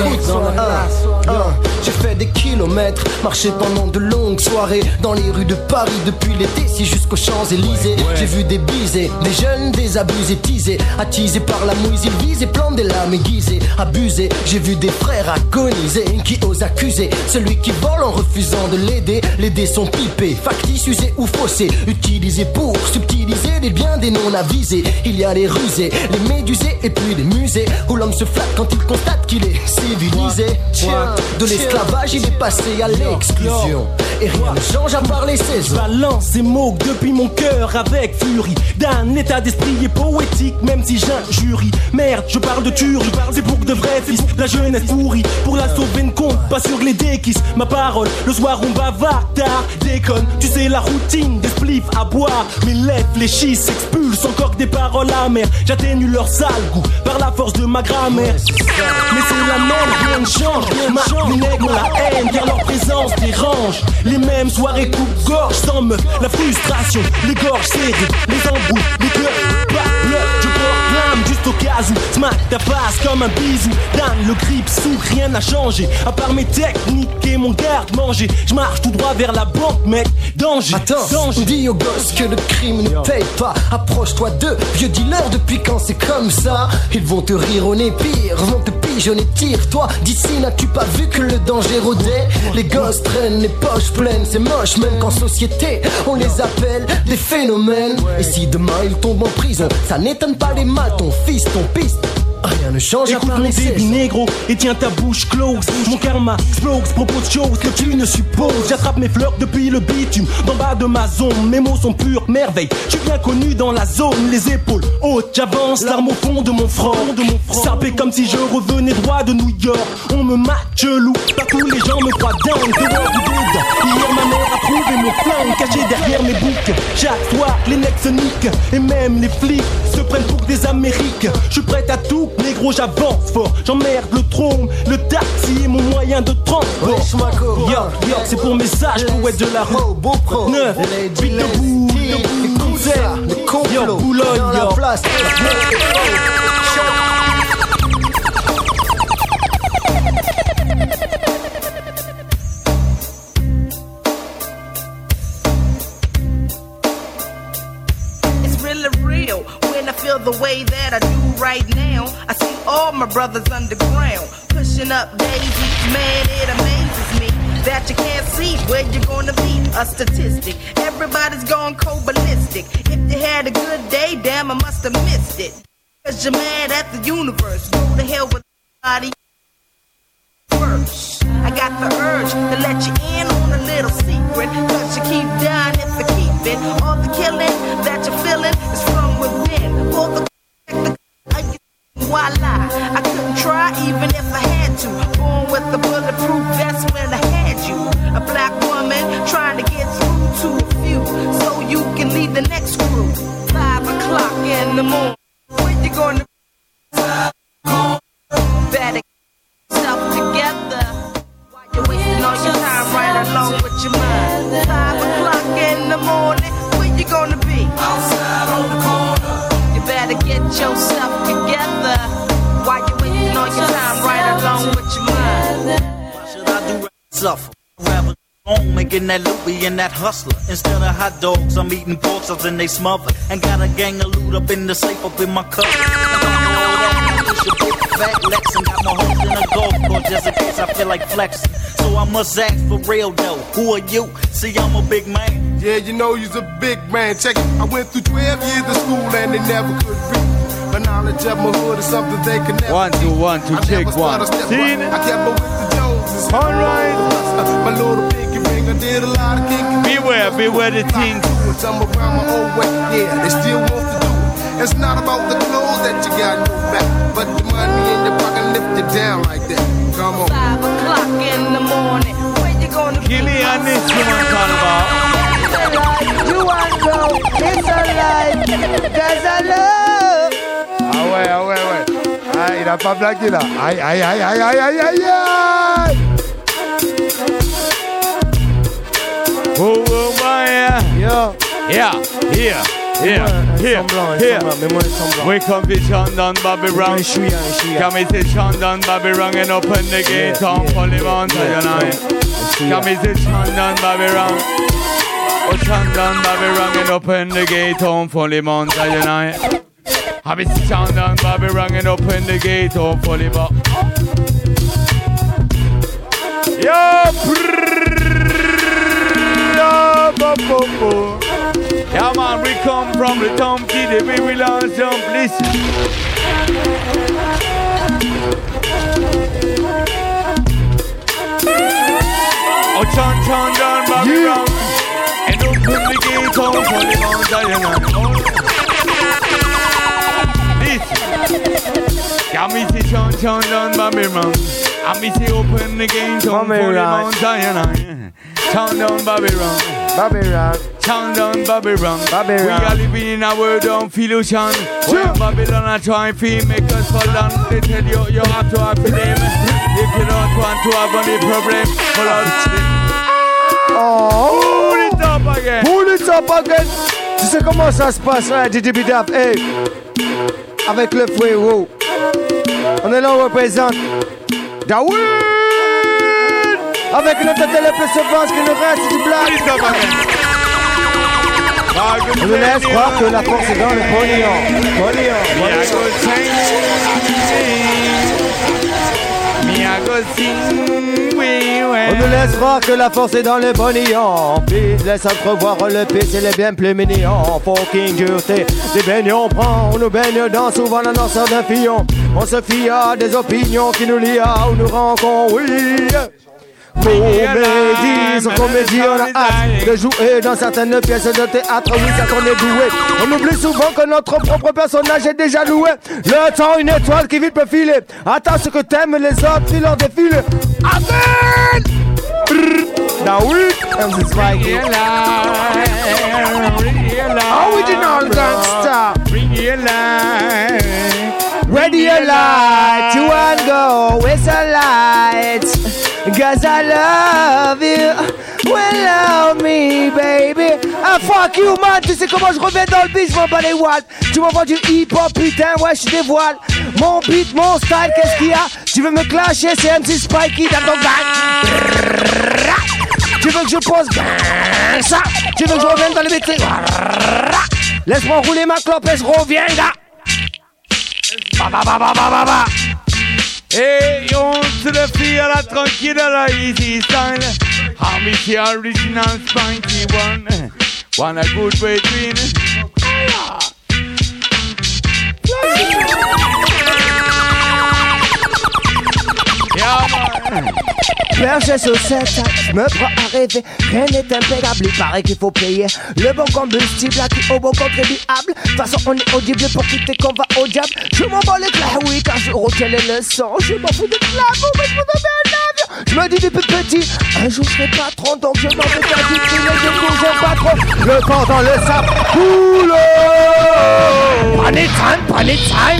Speaker 6: Un, un. J'ai fait des kilomètres, marcher pendant de longues soirées dans les rues de Paris depuis l'été si jusqu'aux Champs-Élysées. J'ai vu des bisés, des jeunes désabusés, teasés, attisés par la mouise, ils visent et plantent des lames aiguisées, abusés. J'ai vu des frères agoniser qui osent accuser celui qui vole en refusant de l'aider. Les dés sont pipés, factices, usés ou faussés, utilisés pour subtiliser les biens des non-avisés. Il y a les rusés, les médusés et puis les musées où l'homme se flatte quand il constate qu'il est civilisé. Tiens, de l'esclavage il est passé à l'exclusion et rien ne change à part les saisons.
Speaker 8: Balance ces mots depuis mon cœur avec furie, d'un état d'esprit et poétique même si j'injurie. Merde, je parle de tuerie, c'est pour de vrais fils, la jeunesse pourrie. Pour la sauver ne compte pas sur les déquisses. Ma parole, le soir on bavard tard, déconne, tu sais la routine des spliffs à boire. Mes lèvres fléchissent, s'expulsent encore que des paroles amères. J'atténue leur sale goût par la force de ma grammaire. Mais c'est la même, rien ne change. Ma vinaigre la haine car leur présence dérange. Les mêmes soirées coupe-gorge sans meuf, la frustration, les gorges serrées, les embrouilles, les cœurs, pas bluff, je proclame juste au cas où smack ta face comme un bisou. Dan le grip sous, rien n'a changé à part mes techniques et mon garde-manger. Je marche tout droit vers la banque mec, danger.
Speaker 6: Attends,
Speaker 8: danger.
Speaker 6: dis aux gosses que le crime ne paye pas. Approche-toi d'eux, vieux dealer, depuis quand c'est comme ça? Ils vont te rire au nez pire, vont te pigeonner, tire-toi. D'ici n'as-tu pas vu que le danger rôdait? Les gosses traînent les poches pleines, c'est moche même qu'en société on les appelle des phénomènes. Et si demain ils tombent en prison, ça n'étonne pas les mal, ton fils, ton piste. Rien ne change à
Speaker 8: Écoute
Speaker 6: part
Speaker 8: mon
Speaker 6: les
Speaker 8: débit
Speaker 6: saisons.
Speaker 8: négro et tiens ta bouche close. Mon karma explose, propose choses que tu ne supposes. J'attrape mes fleurs depuis le bitume, d'en bas de ma zone. Mes mots sont pures merveilles, je suis bien connu dans la zone. Les épaules hautes, j'avance, l'arme au fond de mon front. Sapé comme si je revenais droit de New York. On me match loup, partout les gens me croient down. De voir du dedans, hier ma mère a trouvé mon flingue caché derrière mes boucs. Chaque soir les necks se niquent et même les flics se prennent pour des Amériques. Je suis prêt à tout, négro j'avance fort. J'emmerde le trône, le taxi est mon moyen de transport. Yo, yo, c'est pour mes sages poètes de la rue. Neuf, vite debout, debout, concert. Yo, Boulogne, yo.
Speaker 9: The way that I do right now, I see all my brothers underground pushing up daisies. Man, it amazes me that you can't see where you're gonna be. A statistic, everybody's gone cold ballistic. If you had a good day, damn, I must have missed it. Cause you're mad at the universe. Go to hell with everybody first. I got the urge to let you in on a little secret, cause you keep dying if you keep it. All the killing that you're feeling is from within. For the voila, I couldn't try even if I had to. Born with the bulletproof vest when I had you. A black woman trying to get through to a few, so you can lead the next crew. Five o'clock in the morning, when you gonna better get yourself together while you're wasting all your time right along with your mind. Five o'clock in the morning, when you gonna be outside on the corner. You better get yourself together while you're wasting all your time right along with your mind.
Speaker 10: Why should I do suffer? Rather home making that loopy and that hustler. Instead of hot dogs, I'm eating pork chops and they smothered. And got a gang of loot up in the safe up in my cup. Fat Lex and got my hoes in a golf course just in case I feel like flexing. So I must ask for real though, who are you? See, I'm a big man.
Speaker 11: Yeah, you know you's a big man. Check it. I went through twelve years of school and they never could read. The knowledge of my hood is something they can never.
Speaker 4: One, two, one, two, check one.
Speaker 11: Scene. I kept up with the Joneses.
Speaker 1: All right.
Speaker 11: My little pinky ring, I did a lot of kicking.
Speaker 4: Beware, beware the things.
Speaker 11: I'm around my old way. Yeah, they still want to do it. It's not about the clothes that you got in your back, but the money in your pocket lift it down like that. Come on.
Speaker 9: Five o'clock in the morning, when you gonna be?
Speaker 4: Give me an instrument, about.
Speaker 2: You want to go, it's alive, there's a love.
Speaker 5: Ah ouais, ah ouais, ouais. Ah, il a pas blagué là. Aïe, aïe, aïe, aïe, aïe, aïe, aïe, aïe.
Speaker 4: Oh, oh, yeah.
Speaker 1: Yo.
Speaker 4: Yeah, yeah. Yeah, here, here. We come to Chandon, Bobby Brown. Come to Chandon, Bobby Brown, and open the gate on Polygon, Zion. Come to Chandon, Bobby Brown. Oh, Chandon, Bobby Brown, and open the gate on Polygon, Zion. Come to Chandon, Bobby Brown, and open the gate on Polygon. Yo, brrrr, yeah, man, we come from the Tom Kid, we will all jump, listen. Oh, Chan Chan down, Bobby Brown. And open the gate on for the Mount Zion. Listen. Yeah, me see Chan Chan down, Bobby Brown. And me see open the gate on for the Mount Zion. Chan down, Bobby Brown.
Speaker 1: Bobby Brown.
Speaker 4: Sound down Babylon.
Speaker 1: Babylon.
Speaker 4: We are living in a world of illusion. When Babylon are trying to make us fall down, they tell you you have to have them. If you don't want to have any problem, pull out.
Speaker 1: Oh,
Speaker 4: pull it up again.
Speaker 1: Pull it up again. Tu sais comment ça se passe là, D J Bidaf? Hey, avec le frérot. On est là, on représente Daoud. Avec notre télé plus souvent, ce qui nous reste, c'est du blague. On nous laisse croire que la force est dans le pognon. Pognon. On nous laisse croire que la force est dans le pognon. Puis laisse entrevoir le pire, c'est le bien plus mignon. Fucking dureté, des baignons, on prend, on nous baigne dans souvent la noirceur d'un fillon. On se fie à des opinions qui nous lient à où nous rencontrons, oui. Comédie, sans comédie, on a hâte de jouer dans certaines pièces de théâtre. Oui, ça qu'on est doué. On oublie souvent que notre propre personnage est déjà loué. Le temps, une étoile qui vite peut filer. Attends ce que t'aimes, les autres, ils leur défilent. Amen! Now we M C Spikey. Original gangsta. Ready a light, you and go with a light. Cause I love you, well love me baby. Ah fuck you man, tu sais comment je reviens dans le beat, je m'en bats les watts. Tu m'envoies du hip hop, putain, ouais je dévoile. Mon beat, mon style, qu'est-ce qu'il y a? Tu veux me clasher, c'est M C Spikey dans ton gang. Tu veux que je pose ça? Tu veux que je revienne dans le beat? Laisse-moi rouler ma clope et je reviens gars. Ba ba ba ba ba ba ba.
Speaker 4: Hey, on se le fait à la tranquille, à la easy style. I'm the original Spikey one. Want a good way between. Yeah, man.
Speaker 1: Perché sur cette table, je me prends à rêver. Rien n'est impeccable, il paraît qu'il faut payer le bon combustible acquis au bon contribuable. De toute façon, on est audible pour quitter qu'on va au diable. Je m'en bats les clés, oui, car je retiens les leçons. Je m'en fous de l'amour, mais je me donne un avion. Je me dis depuis petit, un jour je serai patron, donc je m'en vais faire du prix, mais je bouge pas trop. Le corps dans le sable, coule. Panic time, panic time.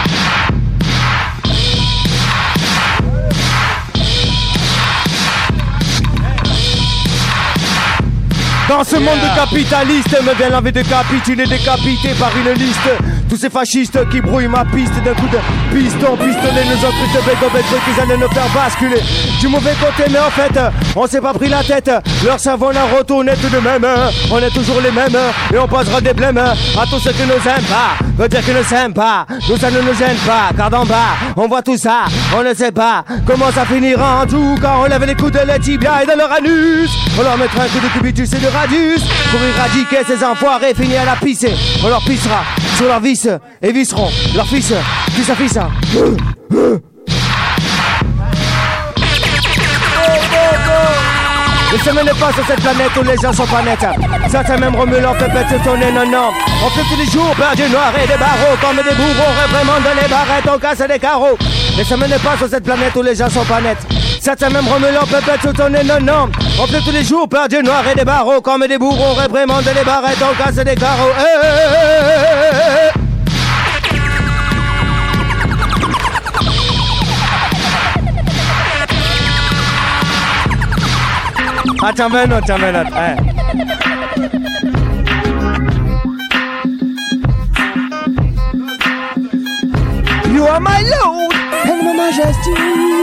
Speaker 1: Dans ce monde de capitalistes, me vient l'envie de capituler, décapité par une liste. Tous ces fascistes qui brouillent ma piste d'un coup de piston, pistonner nos autres de bégo, bégo, qu'ils allaient nous faire basculer du mauvais côté, mais en fait, on s'est pas pris la tête. Leur cerveau l'a retourné tout de même. On est toujours les mêmes et on posera des blêmes à tous ceux qui nous aiment pas. Veut dire qu'ils ne s'aiment pas, nous ça ne nous gêne pas. Car d'en bas, on voit tout ça, on ne sait pas comment ça finira. En tout cas, on lève les coups de les tibias et de leur anus. On leur mettra un coup de cubitus et de radius pour éradiquer ces enfoirés finis à la pisser. On leur pissera sur leur vis et visseront leur fils, fils à fils. Ne se menez pas sur cette planète où les gens sont pas nets. Certains même remuent leur pépette sur ton nez, non, non. On fait tous les jours peur du noir et des barreaux. Comme des bourreaux, réprimande les barrettes, on casse des carreaux. Ne se menez pas sur cette planète où les gens sont pas nets. Certains même remuent leur pépette sur ton nez, non, non. On fait tous les jours peur du noir et des barreaux. Comme des bourreaux, réprimande les barrettes, on casse des carreaux. Hey, hey, hey, hey. Attends, mais non, attends, mais non. Hein. You are my lord and my majesty.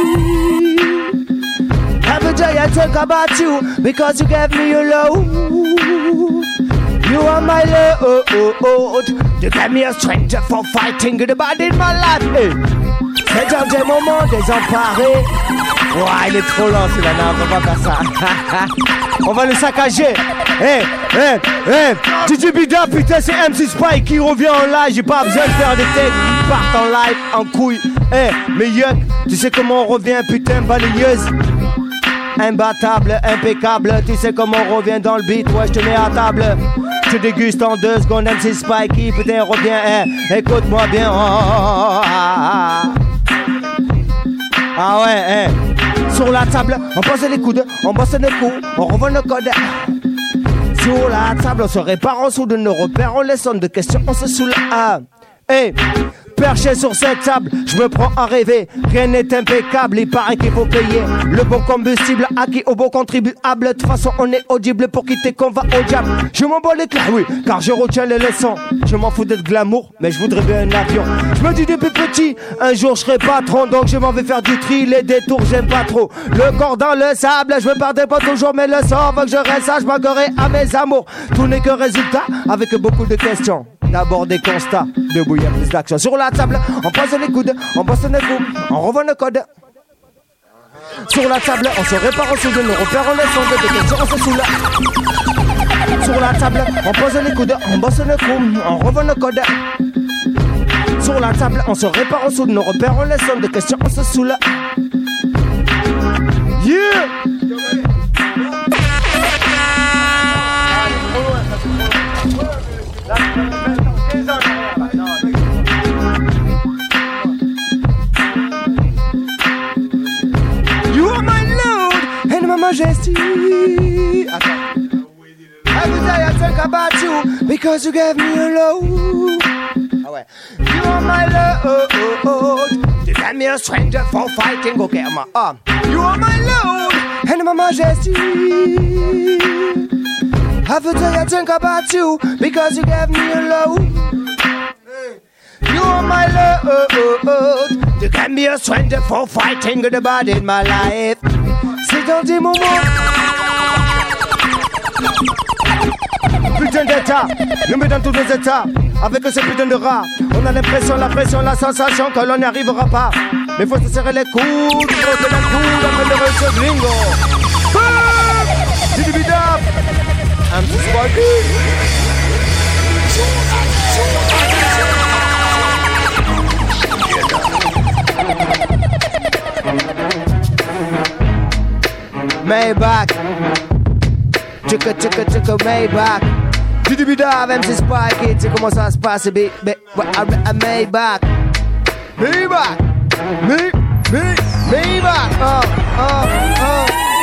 Speaker 1: Every day I think about you because you gave me your love. You are my lord. You gave me a strength for fighting the bad in my life. Hey. C'est dans des moments désemparés. Ouah, il est trop lent celui-là, non, on va pas faire ça. On va le saccager. Hey, hey, hey. D J Bida, putain, c'est M C Spike qui revient en live. J'ai pas besoin de faire des takes. Ils partent en live, en couille. Hey, mais yuck, tu sais comment on revient, putain, balayeuse. Imbattable, impeccable. Tu sais comment on revient dans le beat. Ouais, je te mets à table. Je déguste en deux secondes. M C Spikey, putain, reviens. Hey, écoute-moi bien. Oh, oh, oh, ah, ah. Ah ouais, hey. Sur la table, on pose les coudes, on bosse les coups, on revoit le code. Sur la table, on se répare en dessous de nos repères, on les sonne de questions, on se saoule. Ah, hey. Perché sur cette table, je me prends à rêver. Rien n'est impeccable, il paraît qu'il faut payer le bon combustible acquis au bon contribuable. De toute façon, on est audible pour quitter qu'on va au diable. Je m'en bats les clairs, oui, car je retiens les leçons. Je m'en fous d'être glamour, mais je voudrais bien un avion. Je me dis depuis petit, un jour je serai patron, donc je m'en vais faire du tri. Les détours, j'aime pas trop. Le corps dans le sable, je me perdais pas toujours, mais le sort veut que je reste sage, m'accorder à mes amours. Tout n'est que résultat, avec beaucoup de questions. D'abord des constats, debout y'a plus d'action. Sur la table, on pose les coudes, on bosse les coups, on revoit le code. Sur la table, on se répare au sous de nos repères, on les sonde, des questions, on se saoule. Sur la table, on pose les coudes, on bosse les coups, on revoit le code. Sur la table, on se répare au sous de nos repères, on les sonde, des questions, on se saoule. Yeah! You are my lord and my majesty. Every day I think about you because you gave me a love. You are my lord. You gave me a stranger for fighting. Okay, I'm a arm. You are my lord and my majesty. Every day I think about you because you gave me a love. You are my lord. You gave me a stranger for fighting the bad in my life. C'est dans des moments. Putain d'état, nous met dans tous les états. Avec ce putain de rat, on a l'impression, la pression, la sensation que l'on n'y arrivera pas. Mais faut se serrer les coudes, faut se la coude après le reste gringo. C'est du bidap. I'm too sparky. Maybach, tchika tchika tchika Maybach. Du début d'ave, M C Spike, tu sais comment ça se passe, baby. Maybach, Maybach, May, May, Maybach. Oh, oh, oh.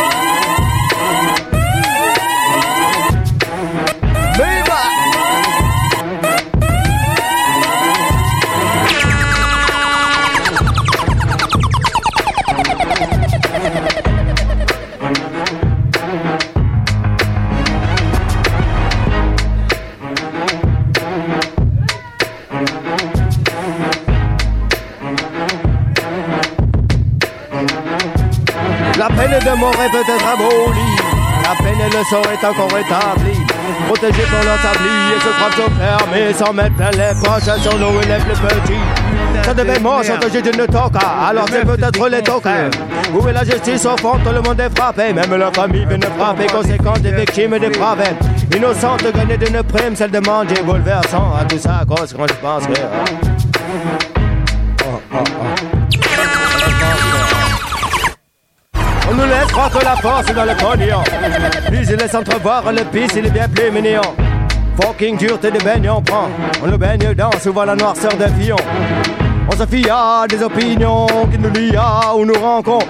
Speaker 1: La peine de mort est peut-être abolie. La peine et le sang est encore établi. Protégé par leur tablier, se croient tout fermés sans mettre plein les poches sur nous et les plus petits. Ça devait mention que j'ai d'une toca, alors c'est peut-être les tokens. Où est la justice au fond, tout le monde est frappé. Même la famille vient de frapper, conséquence des victimes des pravés. Innocente de gagner d'une prime, celle de manger bouleversant. À tout ça à cause quand je pense que... Oh, oh, oh. On nous laisse croire que la force est dans le pognon. Puis il laisse entrevoir le pisse, il est bien plus mignon. Fucking dureté de baigne, on prend. On nous baigne dans souvent la noirceur d'un fillon. On se fie à des opinions qui nous lient à où nous rencontrons.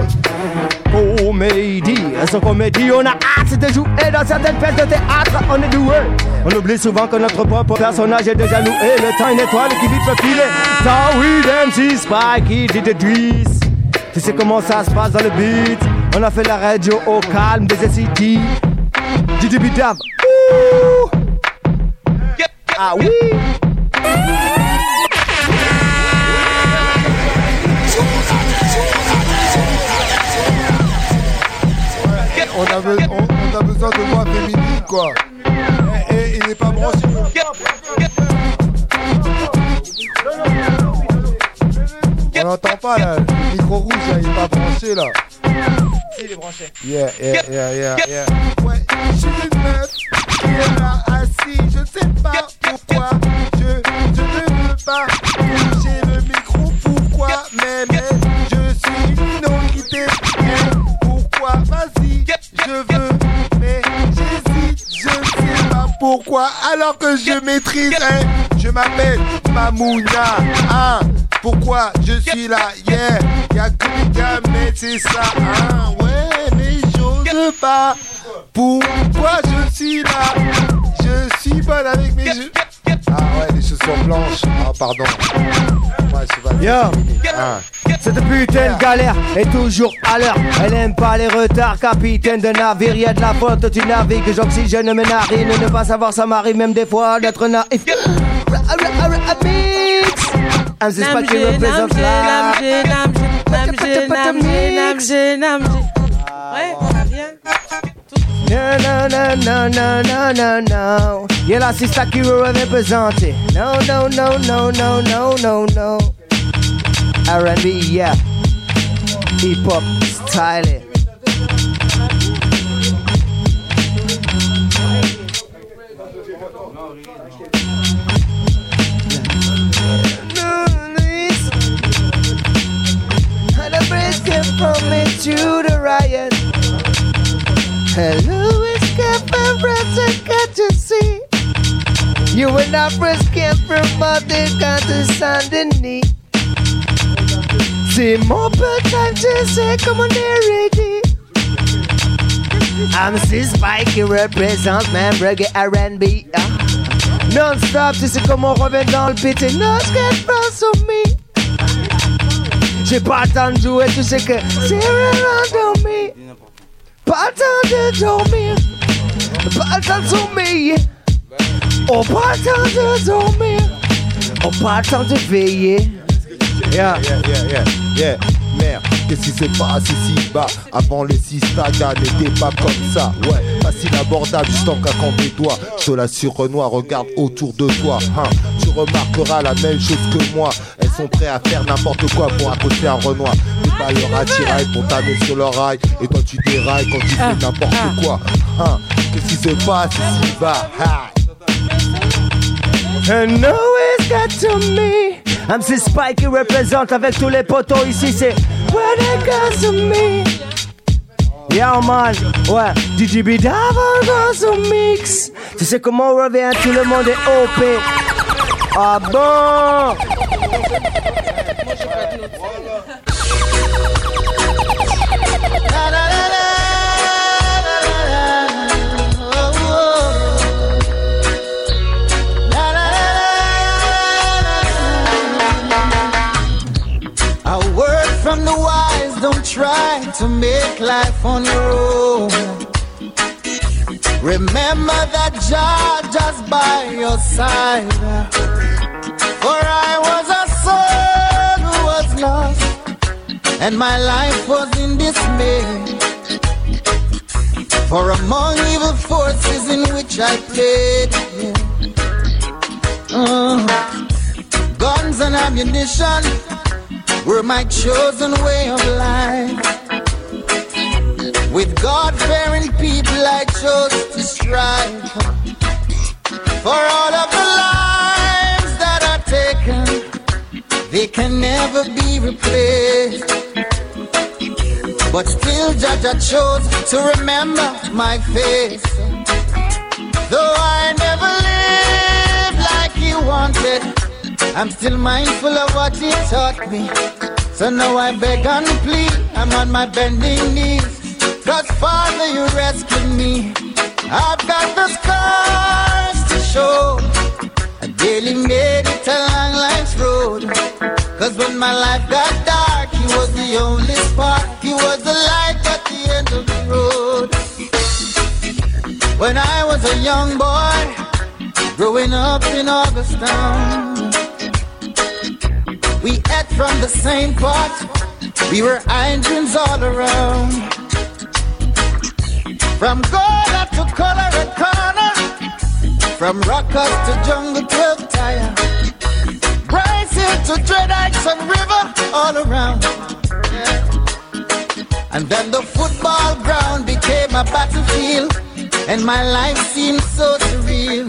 Speaker 1: Comédie, sans comédie, on a hâte de jouer dans certaines pièces de théâtre, on est doué. On oublie souvent que notre propre personnage est déjà noué. Le temps une étoile qui vite peut filer. Ça oui, M C Spike, il dit de Dries. Tu sais comment ça se passe dans le beat. On a fait la radio au calme des S C D. D D B Dab. Ah oui.
Speaker 5: On a, be- on, on a besoin de voix féminine quoi. Et, et il n'est pas branché. On n'entend pas là. Le micro rouge là, il est pas branché là.
Speaker 2: Si, il est branché.
Speaker 5: Yeah, yeah, yeah, yeah, yeah. Ouais, je suis une meuf qui est là assis. Je sais pas pourquoi. Je, je ne veux pas toucher le micro. Pourquoi? Mais, mais, je suis une minorité. Et pourquoi? Vas-y, je veux. Mais j'hésite. Je sais pas pourquoi. Alors que je maîtrise. Hein, je m'appelle Mamouna. Hein. Pourquoi je suis là, yeah, y'a que les gars, mais c'est ça, hein, ouais, mais j'ose pas. Pourquoi je suis là? Je suis bonne avec mes jeux. Ah ouais, les chaussures blanches, ah pardon. Ouais, c'est pas
Speaker 1: Yo,
Speaker 5: ah.
Speaker 1: Cette putain de galère est toujours à l'heure. Elle aime pas les retards, capitaine de navire. Y'a de la faute, tu navigues, j'oxygène mes narines. Ne pas savoir, ça m'arrive même des fois d'être naïf. I'm just about to represent life.
Speaker 2: Ouais, ça vient.
Speaker 1: No, no, no, no, no, no, no. Yeah, la sista qui représente. No, no, no, no, no, no, no, no. R and B, yeah. Hip hop, style. From me to the riot. Hello, it's Captain Bradford, got to see. You and I first came from Mother, got to stand in knee. C'est mon time to say, come on, they're ready. I'm this Spike qui représente même reggae R and B. Uh. Non-stop, tu sais comment on revient dans le beat et no get France on me. J'ai pas le temps de jouer, tu sais que c'est vraiment dormir. Pas le temps de dormir. Pas le temps de sommeiller. Oh, pas le temps de dormir. Oh, pas le temps de veiller.
Speaker 5: Yeah, yeah, yeah, yeah, yeah. Merde, qu'est-ce qui se passe ici bas? Avant les six sagas n'étaient pas comme ça. Ouais, facile abordable, juste en claquant tes doigts. Je te l'assure, Renoir, regarde autour de toi, hein. Tu remarqueras la même chose que moi. Elles sont prêtes à faire n'importe quoi pour accoster un Renoir. T'es pas leur attirail pour t'amener sur leur rail. Et toi tu dérailles quand tu fais n'importe quoi, hein. Qu'est-ce qui se passe ici bas?
Speaker 1: And know it's got to me. I'm this Spike qui représente avec tous les potos ici, c'est when it comes to me. Yeah man, ouais, D J B d'avant dans son mix. Tu sais comment on revient, tout le monde est O P. Ah bon?
Speaker 12: From the wise, don't try to make life on your own. Remember that Jah just by your side. For I was a soul who was lost, and my life was in dismay. For among evil forces in which I played, yeah. uh, guns and ammunition were my chosen way of life. With God-fearing people I chose to strive. For all of the lives that are taken, they can never be replaced. But still Jah chose to remember my face. Though I never lived like He wanted, I'm still mindful of what He taught me. So now I beg and plead, I'm on my bending knees. Cause Father, you rescued me. I've got the scars to show. I daily made it a long life's road. Cause when my life got dark, He was the only spark. He was the light at the When I was a young boy, growing up in Augustown, we ate from the same pot. We were Indians all around. From Gola to Colorado Corner, from Rockers to Jungle twelve Tire, Bryce Hill to Dread Heights and River, all around. Yeah. And then the football ground became a battlefield, and my life seemed so surreal.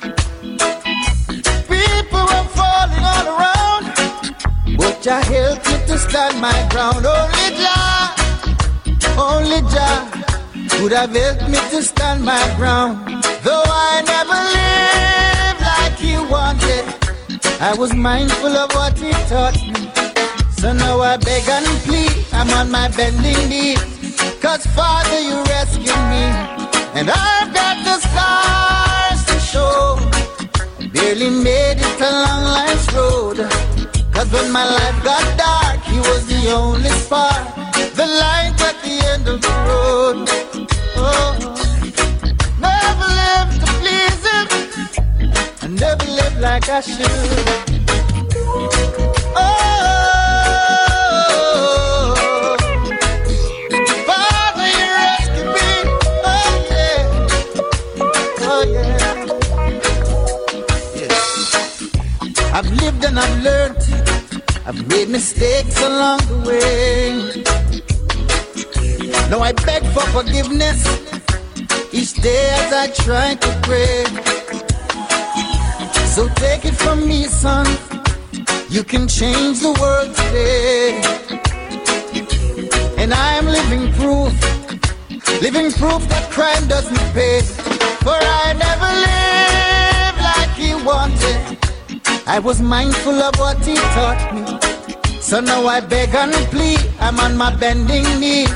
Speaker 12: People were falling all around, but Jah helped me to stand my ground. Only Jah, only Jah would have helped me to stand my ground. Though I never lived like He wanted, I was mindful of what He taught me. So now I beg and plead, I'm on my bending knees, 'cause Father, you rescued me, and I've got the scars to show. I barely made it along life's road, 'cause when my life got dark, He was the only spark, the light at the end of the road. Oh, never lived to please Him, I never lived like I should. Oh, Father, you rescued me. Oh yeah, oh yeah. Yeah. I've lived and I've learned. I've made mistakes along the way. Now I beg for forgiveness each day as I try to pray. So take it from me, son, you can change the world today. And I am living proof, living proof that crime doesn't pay. For I never lived like He wanted, I was mindful of what He taught me. So now I beg and plead, I'm on my bending knees.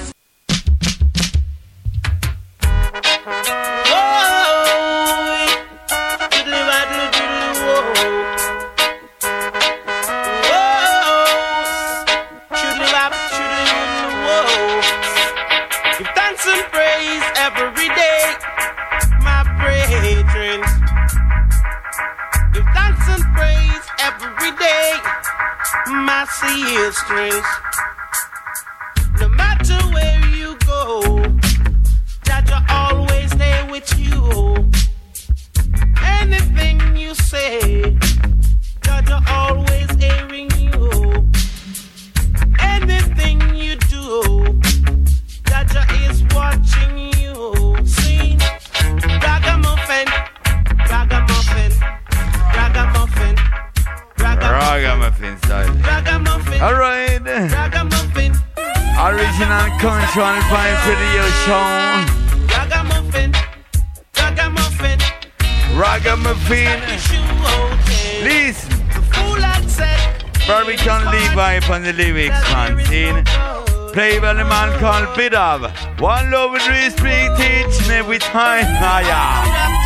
Speaker 13: Strength. No matter where you go, Jah Jah always there with you. Anything you say, Jah Jah always hearing you. Anything you do, Jah Jah is watching you. See, ragamuffin, ragamuffin, ragamuffin,
Speaker 4: ragamuffin style.
Speaker 13: Ragamuffin.
Speaker 4: All right.
Speaker 13: Ragamuffin.
Speaker 4: Original Control Vibe Radio Show.
Speaker 13: Ragamuffin. Ragamuffin.
Speaker 4: Ragamuffin. Listen. Barbican Levi on the lyrics, man. Scene. Play by the man called Bidav. One love and respect each and every time. Ah, yeah.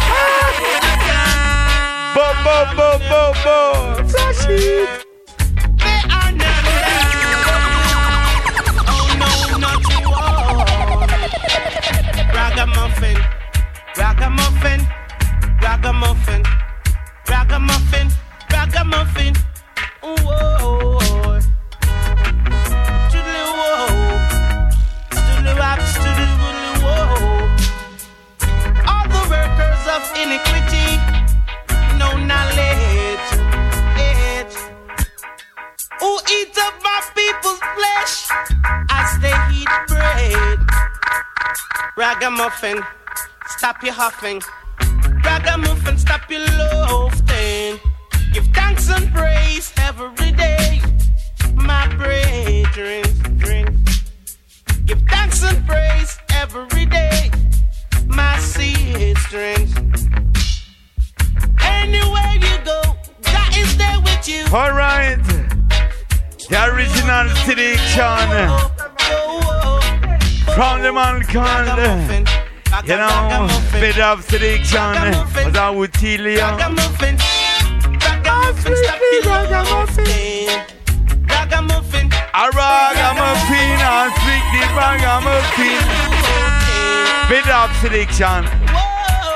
Speaker 4: Bo, bo, bo, bo, bo. Flash it.
Speaker 13: Ragamuffin, ragamuffin, ragamuffin, ragamuffin, ragamuffin. Whoa, toodly whoa, toodly rap, toodly whoa. All the workers of iniquity, no knowledge, edge. Who eat up my people's flesh as they eat bread? Ragamuffin, stop your huffing. Ragamuffin, stop your loafing. Give thanks and praise every day, my brethren. Drink. Give thanks and praise every day, my sisters. Anywhere you go, God is there with you.
Speaker 4: All right, the original selection. From the man called, you know, bit of selection was out with Telia.
Speaker 13: Ragamuffin, stop your ragamuffin. Ragamuffin,
Speaker 4: a ragamuffin, a strictly ragamuffin. Bit of selection.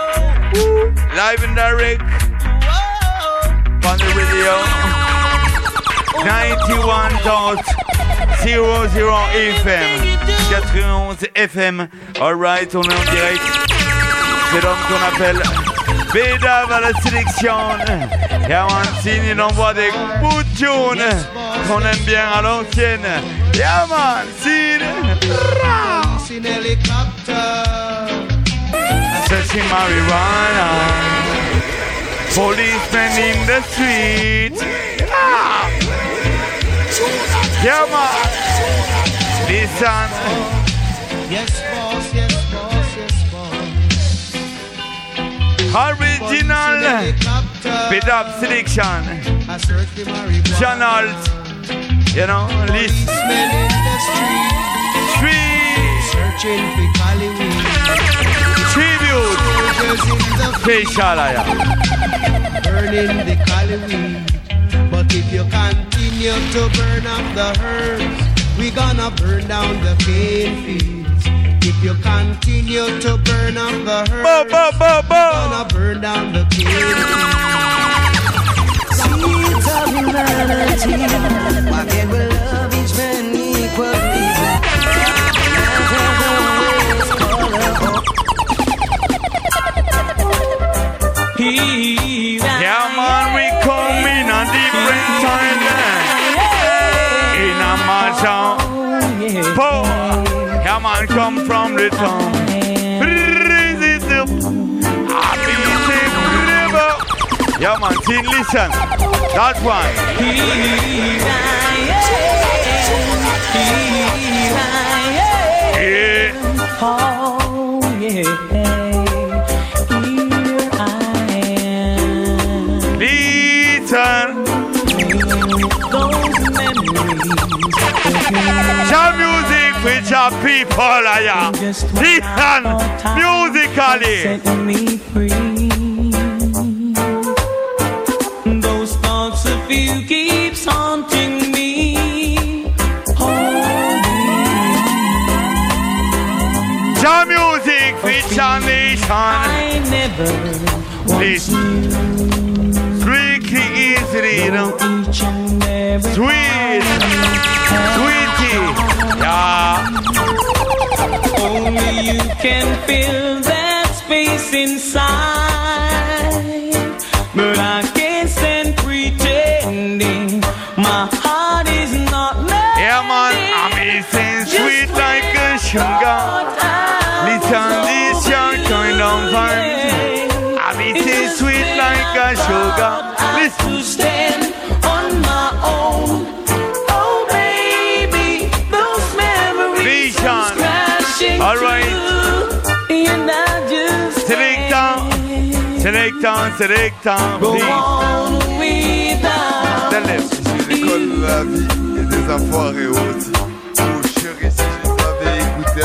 Speaker 4: Live and direct on the radio. ninety-one point zéro zéro F M. quatre-vingt-onze F M. Alright, on est en direct. C'est l'homme qu'on appelle Bédave à la sélection. Yaman, il envoie des bouts de jaune qu'on aime bien à l'ancienne. Yaman,
Speaker 13: in helicopter.
Speaker 4: Searching marijuana. Policemen in the street. Ah. Yeah, man. Listen.
Speaker 13: Yes, boss, yes, boss, yes, boss.
Speaker 4: Original. Bit up selection. Channels. You know, list.
Speaker 13: Policemen in the street.
Speaker 4: Street.
Speaker 13: Searching for Hollywood.
Speaker 4: Tribute. Facial.
Speaker 13: Burning the Hollywood. But if you continue to burn up the herbs, we gonna burn down the cane fields. If you continue to burn up the herbs, bo, bo, bo, bo. we gonna burn down the cane fields.
Speaker 6: Seeds of humanity, why can't we love each man equally?
Speaker 4: Yeah, man, we come in a different time. In a mansion. Oh, yeah, man, come from the town. Raise it up. Happy river. Yeah, man, Tin, listen. That one. Yeah.
Speaker 6: Oh, yeah.
Speaker 4: Jam music with your people, yeah. Listen, musically.
Speaker 6: Set me free. Those thoughts of you keeps haunting me.
Speaker 4: Jam music with your nation.
Speaker 6: I never
Speaker 4: listen. Strictly easy, you know. Sweet. Sweetie, yeah.
Speaker 6: Only you can fill that space inside. But I can't stand pretending my heart is not made.
Speaker 4: Yeah, man, I'm missing sweet like a sugar. Listen, this young kind of vibe. I'm missing sweet like a sugar. Listen.
Speaker 6: To stand on my own.
Speaker 4: All right. Select down, select down, select down, please. The left.
Speaker 5: L'école de la vie et des enfoirés aussi. Oh chérie, si je savais écouter un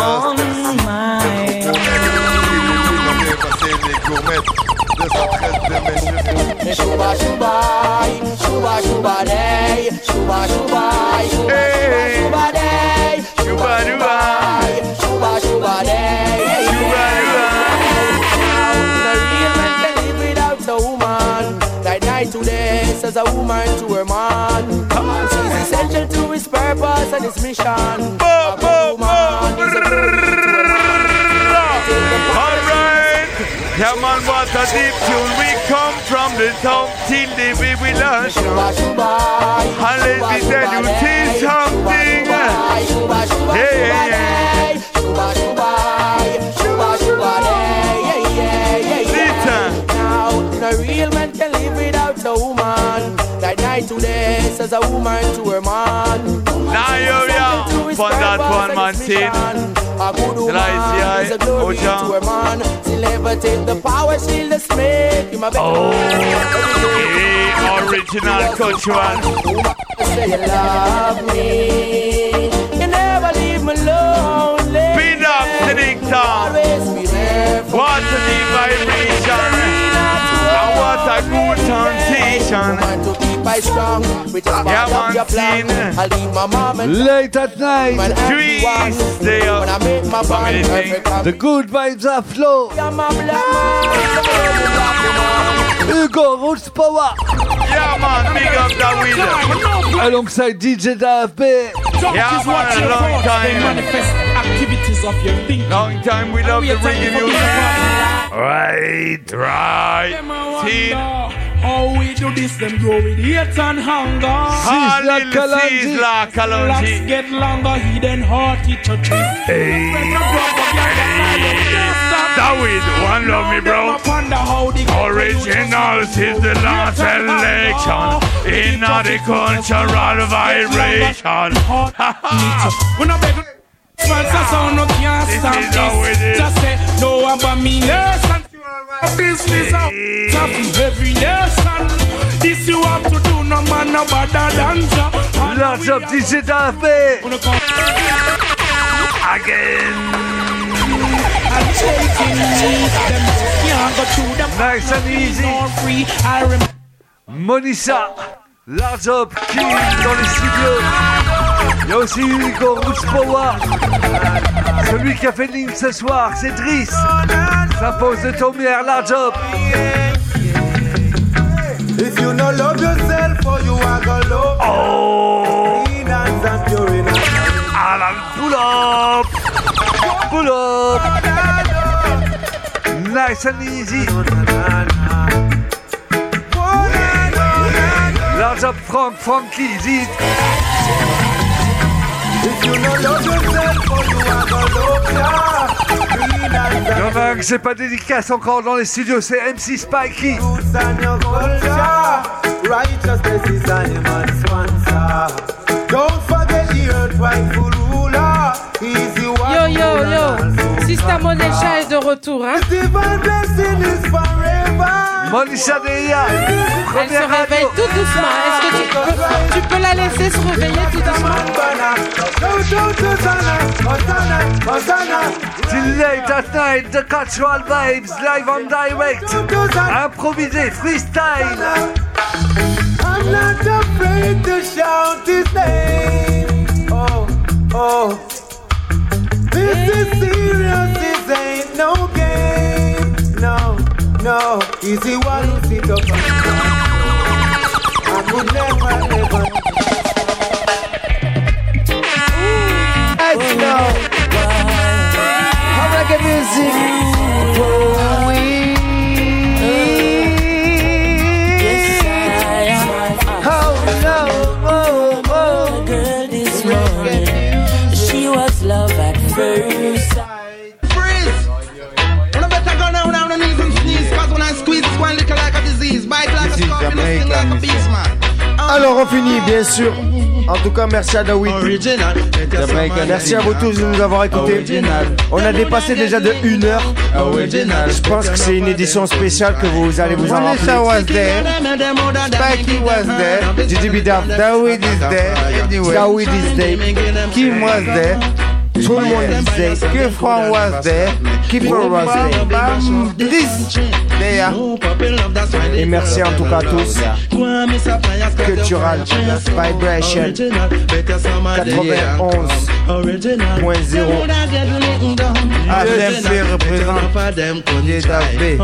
Speaker 5: step, passer des gourmettes. deux cent treize de mes chéris.
Speaker 14: Shuba shuba, shuba shuba day, shuba shuba, shuba shuba day,
Speaker 4: shuba shuba.
Speaker 14: Shuba shuba day,
Speaker 4: shuba shuba.
Speaker 14: The real man can live without the woman. Like night to day, says a woman to her man. She's essential to his purpose and his mission.
Speaker 4: Bo, bo, bo. Alright, yeah man, what a deep tune. We come from the top till the baby lunch. And let me tell you, see something. Yeah, yeah, yeah. Listen.
Speaker 14: Now, no real man can live without the woman. Like night to day, says a woman to her man.
Speaker 4: Now you're young, for that one man scene.
Speaker 14: A good woman is a glory to her man. She'll never take the power, she'll just make him a better
Speaker 4: oh,
Speaker 14: man.
Speaker 4: Yeah, original cultural.
Speaker 14: Say you love me, you never leave me lonely.
Speaker 4: Beat up, Selector. What a deep vibration. And what a good time. nation. Yeah, man, teen.
Speaker 3: Late at night,
Speaker 4: trees, stay up.
Speaker 3: The good vibes are flow. Hugo Roots Power.
Speaker 4: Yeah, man, big up the wheel.
Speaker 3: Alongside D J Dave B.
Speaker 4: Yeah, man, a long time. Long time we love the reggae music. Right, right. See,
Speaker 15: how we do this, them grow with hate and hunger.
Speaker 4: Sizzla Kalonji.
Speaker 15: Let's get longer, he then heart it to trees.
Speaker 4: Hey. David, one love me, bro. Originals is the last election in the cultural vibration.
Speaker 15: When I beg, sponsor sound no can't stop this. Just say no abomination. Business out of every nation. This you have to do, no man no better than ya.
Speaker 3: Large up D J Dave B.
Speaker 4: Again.
Speaker 3: Nice and easy. Monissa, large up King dans les studios. Il y a aussi Hugo Roots Power. Celui qui a fait ligne ce soir, c'est Driss. S'impose de Tomière, large up.
Speaker 5: If you no love yourself, or you are gonna love.
Speaker 3: Oh. Alan, pull up. Pull up. Nice and easy. Large up Frank, Frankie, Zid.
Speaker 5: If you no love yourself, or you are gonna love.
Speaker 3: Il y en a un que j'ai pas dédicace encore dans les studios, c'est M C Spikey.
Speaker 5: Righteousness is animal sponsor. Don't forget the earth rightful ruler. Easy one.
Speaker 16: Yo yo yo, Sister Monesha est de retour, hein.
Speaker 5: Divine blessing is forever.
Speaker 3: Monisha Deya,
Speaker 16: elle se réveille tout doucement. Est-ce que tu peux, tu peux la laisser se réveiller tout doucement?
Speaker 3: Till late at night, the cultural vibes, live on direct. Improvisé, freestyle.
Speaker 5: I'm not afraid to shout his name. Oh, oh. This is serious, this ain't no game. No, no. Easy one who sit up. I could never, never. Let's go. Reggae music. Oh, we.
Speaker 17: Yes, I am.
Speaker 5: Oh no, oh, oh.
Speaker 17: Girl, this morning, she was love at first sight.
Speaker 11: Freeze! You know better go down on the knees and sneeze, cause when I squeeze, it's one little like a disease. Bite like a scorpion, sting like a beast, man.
Speaker 1: Alors on finit bien sûr. En tout cas merci à Dawid. Merci à vous tous de nous avoir écoutés. On a dépassé déjà de une heure. Je pense que c'est une édition spéciale que vous allez vous en rappeler.
Speaker 2: Monisha was there. Spikey was there.
Speaker 1: Gigi Bidaf.
Speaker 2: Dawid is there. Anyway.
Speaker 1: Dawid is there.
Speaker 2: Kim was there.
Speaker 1: Tout le monde is there.
Speaker 2: Kifron was there.
Speaker 1: Kifron was there.
Speaker 2: This there.
Speaker 1: Et merci en tout cas à tous. Cultural Vibration quatre-vingt-onze point zéro.
Speaker 2: A D M P représente D J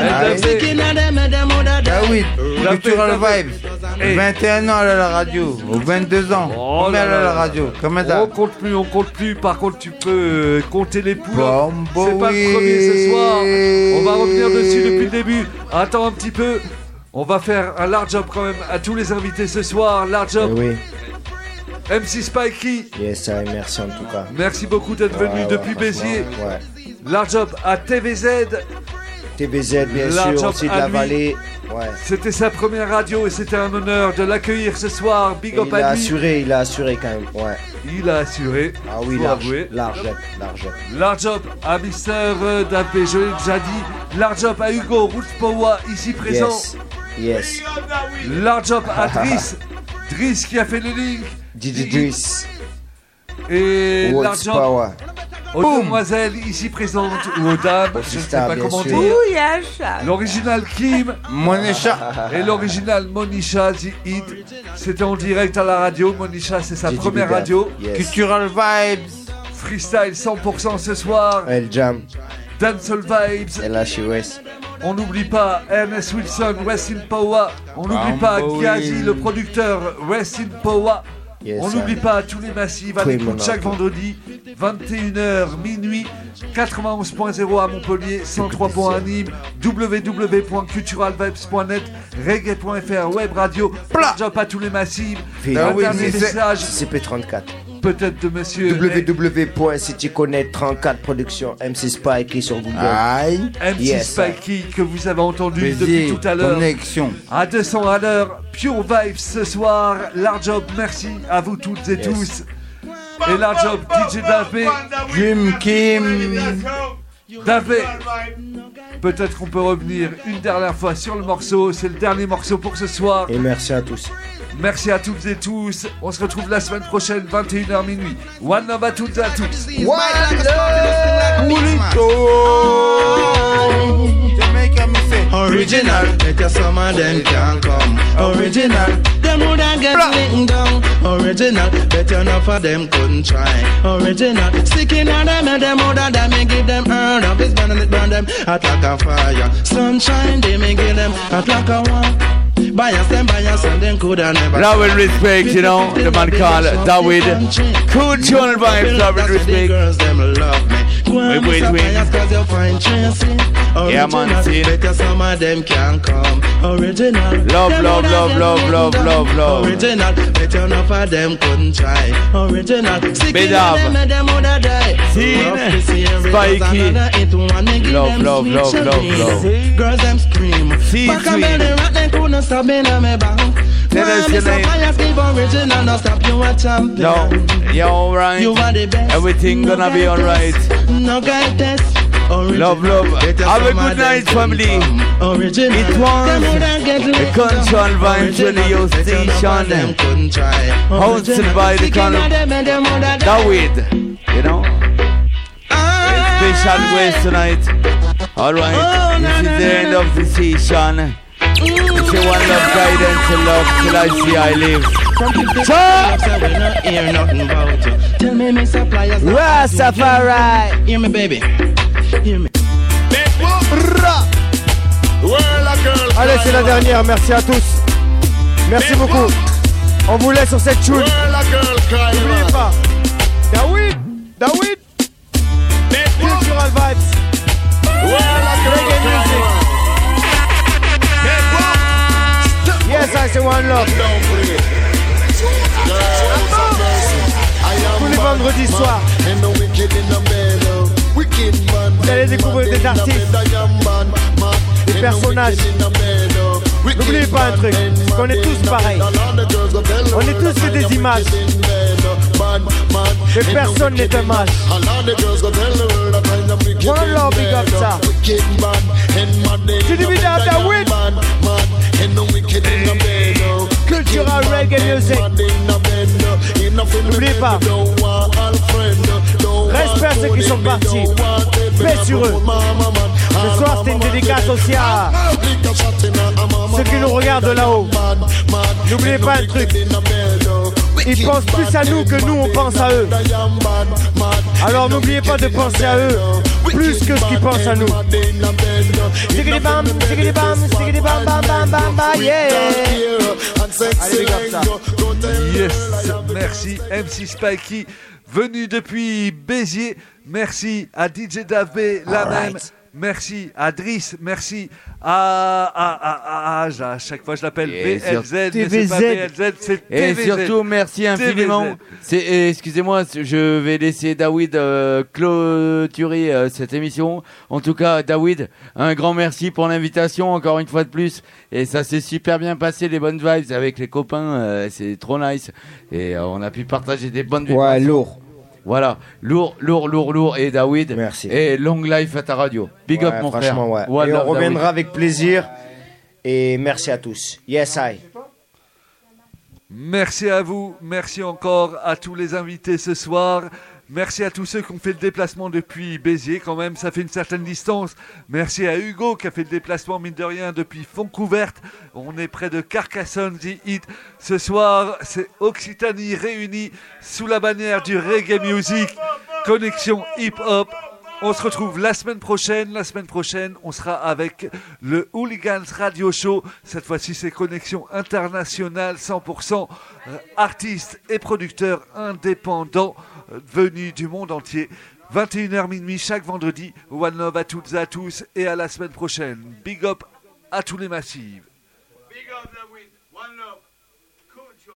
Speaker 2: Dawid, Cultural Vibes. vingt et un ans à la radio, ou vingt-deux ans.
Speaker 3: Oh
Speaker 2: Combien à
Speaker 3: là
Speaker 2: la
Speaker 3: là.
Speaker 2: radio? Combien ça?
Speaker 3: On compte plus, on compte plus. Par contre, tu peux euh, compter les poules.
Speaker 2: Bon, bon,
Speaker 3: c'est pas
Speaker 2: oui.
Speaker 3: le premier ce soir. On va revenir dessus depuis le début. Attends un petit peu. On va faire un large up quand même à tous les invités ce soir. Large up.
Speaker 1: Eh oui.
Speaker 3: M C Spikey.
Speaker 1: Yes, I, merci en tout cas.
Speaker 3: Merci beaucoup d'être venu
Speaker 1: Ouais,
Speaker 3: depuis
Speaker 1: ouais,
Speaker 3: Béziers.
Speaker 1: Ouais.
Speaker 3: Large up à T V Z.
Speaker 1: T V Z, bien
Speaker 3: Large
Speaker 1: sûr,
Speaker 3: up
Speaker 1: aussi de
Speaker 3: à
Speaker 1: la
Speaker 3: lui.
Speaker 1: vallée. Ouais.
Speaker 3: C'était sa première radio et c'était un honneur de l'accueillir ce soir. Big
Speaker 1: Et
Speaker 3: up
Speaker 1: il a
Speaker 3: à lui.
Speaker 1: assuré, il a assuré quand même. Ouais.
Speaker 3: Il a assuré.
Speaker 1: Ah oui,
Speaker 3: faut
Speaker 1: large,
Speaker 3: avouer.
Speaker 1: large, large.
Speaker 3: Large up à Mister Davé, je l'ai déjà dit. Large up à Hugo Roots Power, ici présent.
Speaker 1: Yes. Yes.
Speaker 3: Large up à Driss. Driss qui a fait le link.
Speaker 1: D J Driss.
Speaker 3: Et
Speaker 1: Roots
Speaker 3: large up
Speaker 1: Power.
Speaker 3: aux
Speaker 1: Boum.
Speaker 3: demoiselles ici présentes ou aux dames, je ne sais pas
Speaker 1: bien
Speaker 3: comment
Speaker 1: sûr.
Speaker 3: dire.
Speaker 16: Bouyacha.
Speaker 3: L'original Kim
Speaker 2: Monisha.
Speaker 3: et l'original Monisha The Hit. C'était en direct à la radio. Monisha, c'est sa
Speaker 1: J J
Speaker 3: première
Speaker 1: Big Up.
Speaker 3: radio.
Speaker 1: Yes.
Speaker 2: Cultural Vibes.
Speaker 3: Freestyle cent pour cent ce soir.
Speaker 1: El Jam.
Speaker 3: Dancehall Vibes.
Speaker 1: El H U S.
Speaker 3: On n'oublie pas Ernest Wilson, Rest in Power. On n'oublie pas
Speaker 2: Rambo
Speaker 3: Gazi,
Speaker 2: Will.
Speaker 3: le producteur, Rest in Power.
Speaker 1: Yes,
Speaker 3: On
Speaker 1: sir.
Speaker 3: n'oublie pas tous les massifs à
Speaker 1: Tous les
Speaker 3: l'écoute chaque
Speaker 1: monarques.
Speaker 3: vendredi, vingt et une heures, minuit, quatre-vingt-onze point zéro à Montpellier, cent trois point un à Nîmes, w w w point cultural vibes point net, reggae point f r, web radio, job à tous les massifs.
Speaker 1: V-
Speaker 3: Un
Speaker 1: Ah oui,
Speaker 3: dernier
Speaker 1: c'est-
Speaker 3: message,
Speaker 1: C P trente-quatre.
Speaker 3: peut-être de monsieur
Speaker 1: w w w point city connect trente-quatre Productions M C Spike sur Google.
Speaker 2: Aïe.
Speaker 3: M C
Speaker 1: Yes, sir.
Speaker 3: Spikey que vous avez entendu
Speaker 2: Baiser,
Speaker 3: depuis tout à l'heure.
Speaker 2: connexion.
Speaker 3: À deux cents à l'heure, Pure Vibes ce soir. Large Job, merci à vous toutes et
Speaker 1: Yes.
Speaker 3: tous. Et Large Job, D J Davé.
Speaker 2: Jim Kim.
Speaker 3: Davé. Peut-être qu'on peut revenir une dernière fois sur le morceau. C'est le dernier morceau pour ce soir.
Speaker 1: Et merci à tous.
Speaker 3: Merci à toutes et tous. On se retrouve la semaine prochaine, vingt et une heures minuit. One love à toutes et à tous.
Speaker 2: Jamaica me say
Speaker 18: Original, better some of them can come. Original, them woulda get licked down. Original, better enough of them couldn't try. Original, sticking on them and them woulda them and give them earn up. It's burning it burn them hot like a fire. Sunshine, they may give them hot like a one. Bias them, bias and them coulda never.
Speaker 4: Love and respect, you know, the man called David. Cultural Vibes, love and respect.
Speaker 18: Girls them love me.
Speaker 4: Wait, wait, wait.
Speaker 18: Cause you find Tracy.
Speaker 4: Yeah, man,
Speaker 18: Original,
Speaker 4: see.
Speaker 18: better some of them can come. Original.
Speaker 4: Love,
Speaker 18: Them
Speaker 4: love,
Speaker 18: woulda
Speaker 4: love,
Speaker 18: get
Speaker 4: love,
Speaker 18: licked
Speaker 4: love,
Speaker 18: down.
Speaker 4: love, love.
Speaker 18: Original, better enough of them couldn't try. Original, sticking
Speaker 4: Bedab.
Speaker 18: on them and them woulda die.
Speaker 4: Scene.
Speaker 18: Rough to see every
Speaker 4: Spikey.
Speaker 18: girl's another hit one and give
Speaker 4: Love,
Speaker 18: them
Speaker 4: love,
Speaker 18: sweet
Speaker 4: love, love,
Speaker 18: champagne.
Speaker 4: love.
Speaker 18: Girls them scream.
Speaker 4: See,
Speaker 18: Back
Speaker 4: sweet.
Speaker 18: and belly rock, them couldn't stop me on me back.
Speaker 4: Tell us your name.
Speaker 18: Give original, no stop you a champion.
Speaker 4: No, you're alright.
Speaker 18: You are the best.
Speaker 4: Everything gonna be alright.
Speaker 18: No guy test.
Speaker 4: Love, love. Have a good night, family.
Speaker 18: Original.
Speaker 4: It was the Cultural Vibes Radio Station, hosted by the Colonel David. You know, special guest tonight. Alright, this is the end of the session. It's a one love guidance and love till I see I live.
Speaker 18: Tell me, me suppliers.
Speaker 1: Rastafari.
Speaker 18: Hear me, baby. Hear me.
Speaker 1: Allez, c'est la dernière. Merci à tous. Merci beaucoup. On vous laisse sur cette tune. N'oubliez pas. David. David. Cultural Vibes. Reggae music. Yes, I say one love. Tous les vendredis soirs, vous allez découvrir des artistes, des personnages. N'oubliez pas un truc, c'est qu'on est tous pareils. On est tous que des images. Mais personne n'est un match. One love, big up ça. Tu dis bien David. Cultural reggae music. N'oubliez pas. Respect à ceux qui sont partis. Paix sur eux. Ce soir c'était une dédicace aussi à ceux qui nous regardent de là-haut. N'oubliez pas un truc. Ils pensent plus à nous que nous on pense à eux. Alors n'oubliez pas de penser à eux plus que ce qu'ils pensent à nous. Sigidi bam, sigidi bam, sigidi bam bam bam bam bam, yeah. Allez, big up ça.
Speaker 3: Yes, merci M C Spikey, venu depuis Béziers. Merci à D J Davé, la
Speaker 1: All
Speaker 3: même.
Speaker 1: right.
Speaker 3: Merci à Driss, merci à, à, à, à, à, à chaque fois je l'appelle
Speaker 4: Et
Speaker 3: V L Z, mais
Speaker 1: T V
Speaker 3: c'est pas
Speaker 1: Z.
Speaker 3: V L Z, c'est
Speaker 4: Et
Speaker 3: T V Z.
Speaker 4: surtout, merci infiniment.
Speaker 3: T V Z.
Speaker 4: C'est, eh, excusez-moi, je vais laisser David euh, clôturer euh, cette émission. En tout cas, David, un grand merci pour l'invitation, encore une fois de plus. Et ça s'est super bien passé, les bonnes vibes avec les copains. Euh, c'est trop nice. Et euh, on a pu partager des bonnes vibes.
Speaker 1: Ouais, lourd.
Speaker 4: Voilà, lourd, lourd, lourd, lourd. Et David,
Speaker 1: merci.
Speaker 4: Et long life à ta radio. Big
Speaker 1: Ouais,
Speaker 4: up, mon frère.
Speaker 1: franchement, ouais.
Speaker 4: One
Speaker 1: Et
Speaker 4: love,
Speaker 1: on reviendra
Speaker 4: David.
Speaker 1: avec plaisir. Et merci à tous. Yes, I.
Speaker 3: Merci à vous, merci encore à tous les invités ce soir. Merci à tous ceux qui ont fait le déplacement depuis Béziers, quand même, ça fait une certaine distance. Merci à Hugo qui a fait le déplacement, mine de rien, depuis Foncouverte. On est près de Carcassonne, The Hit. Ce soir, c'est Occitanie réunie sous la bannière du reggae music, connexion hip-hop. On se retrouve la semaine prochaine. La semaine prochaine, on sera avec le Hooligans Radio Show. Cette fois-ci, c'est connexion internationale, cent pour cent artistes et producteurs indépendants venus du monde entier. vingt et une heures minuit chaque vendredi. One love à toutes et à tous et à la semaine prochaine. Big up à tous les massifs.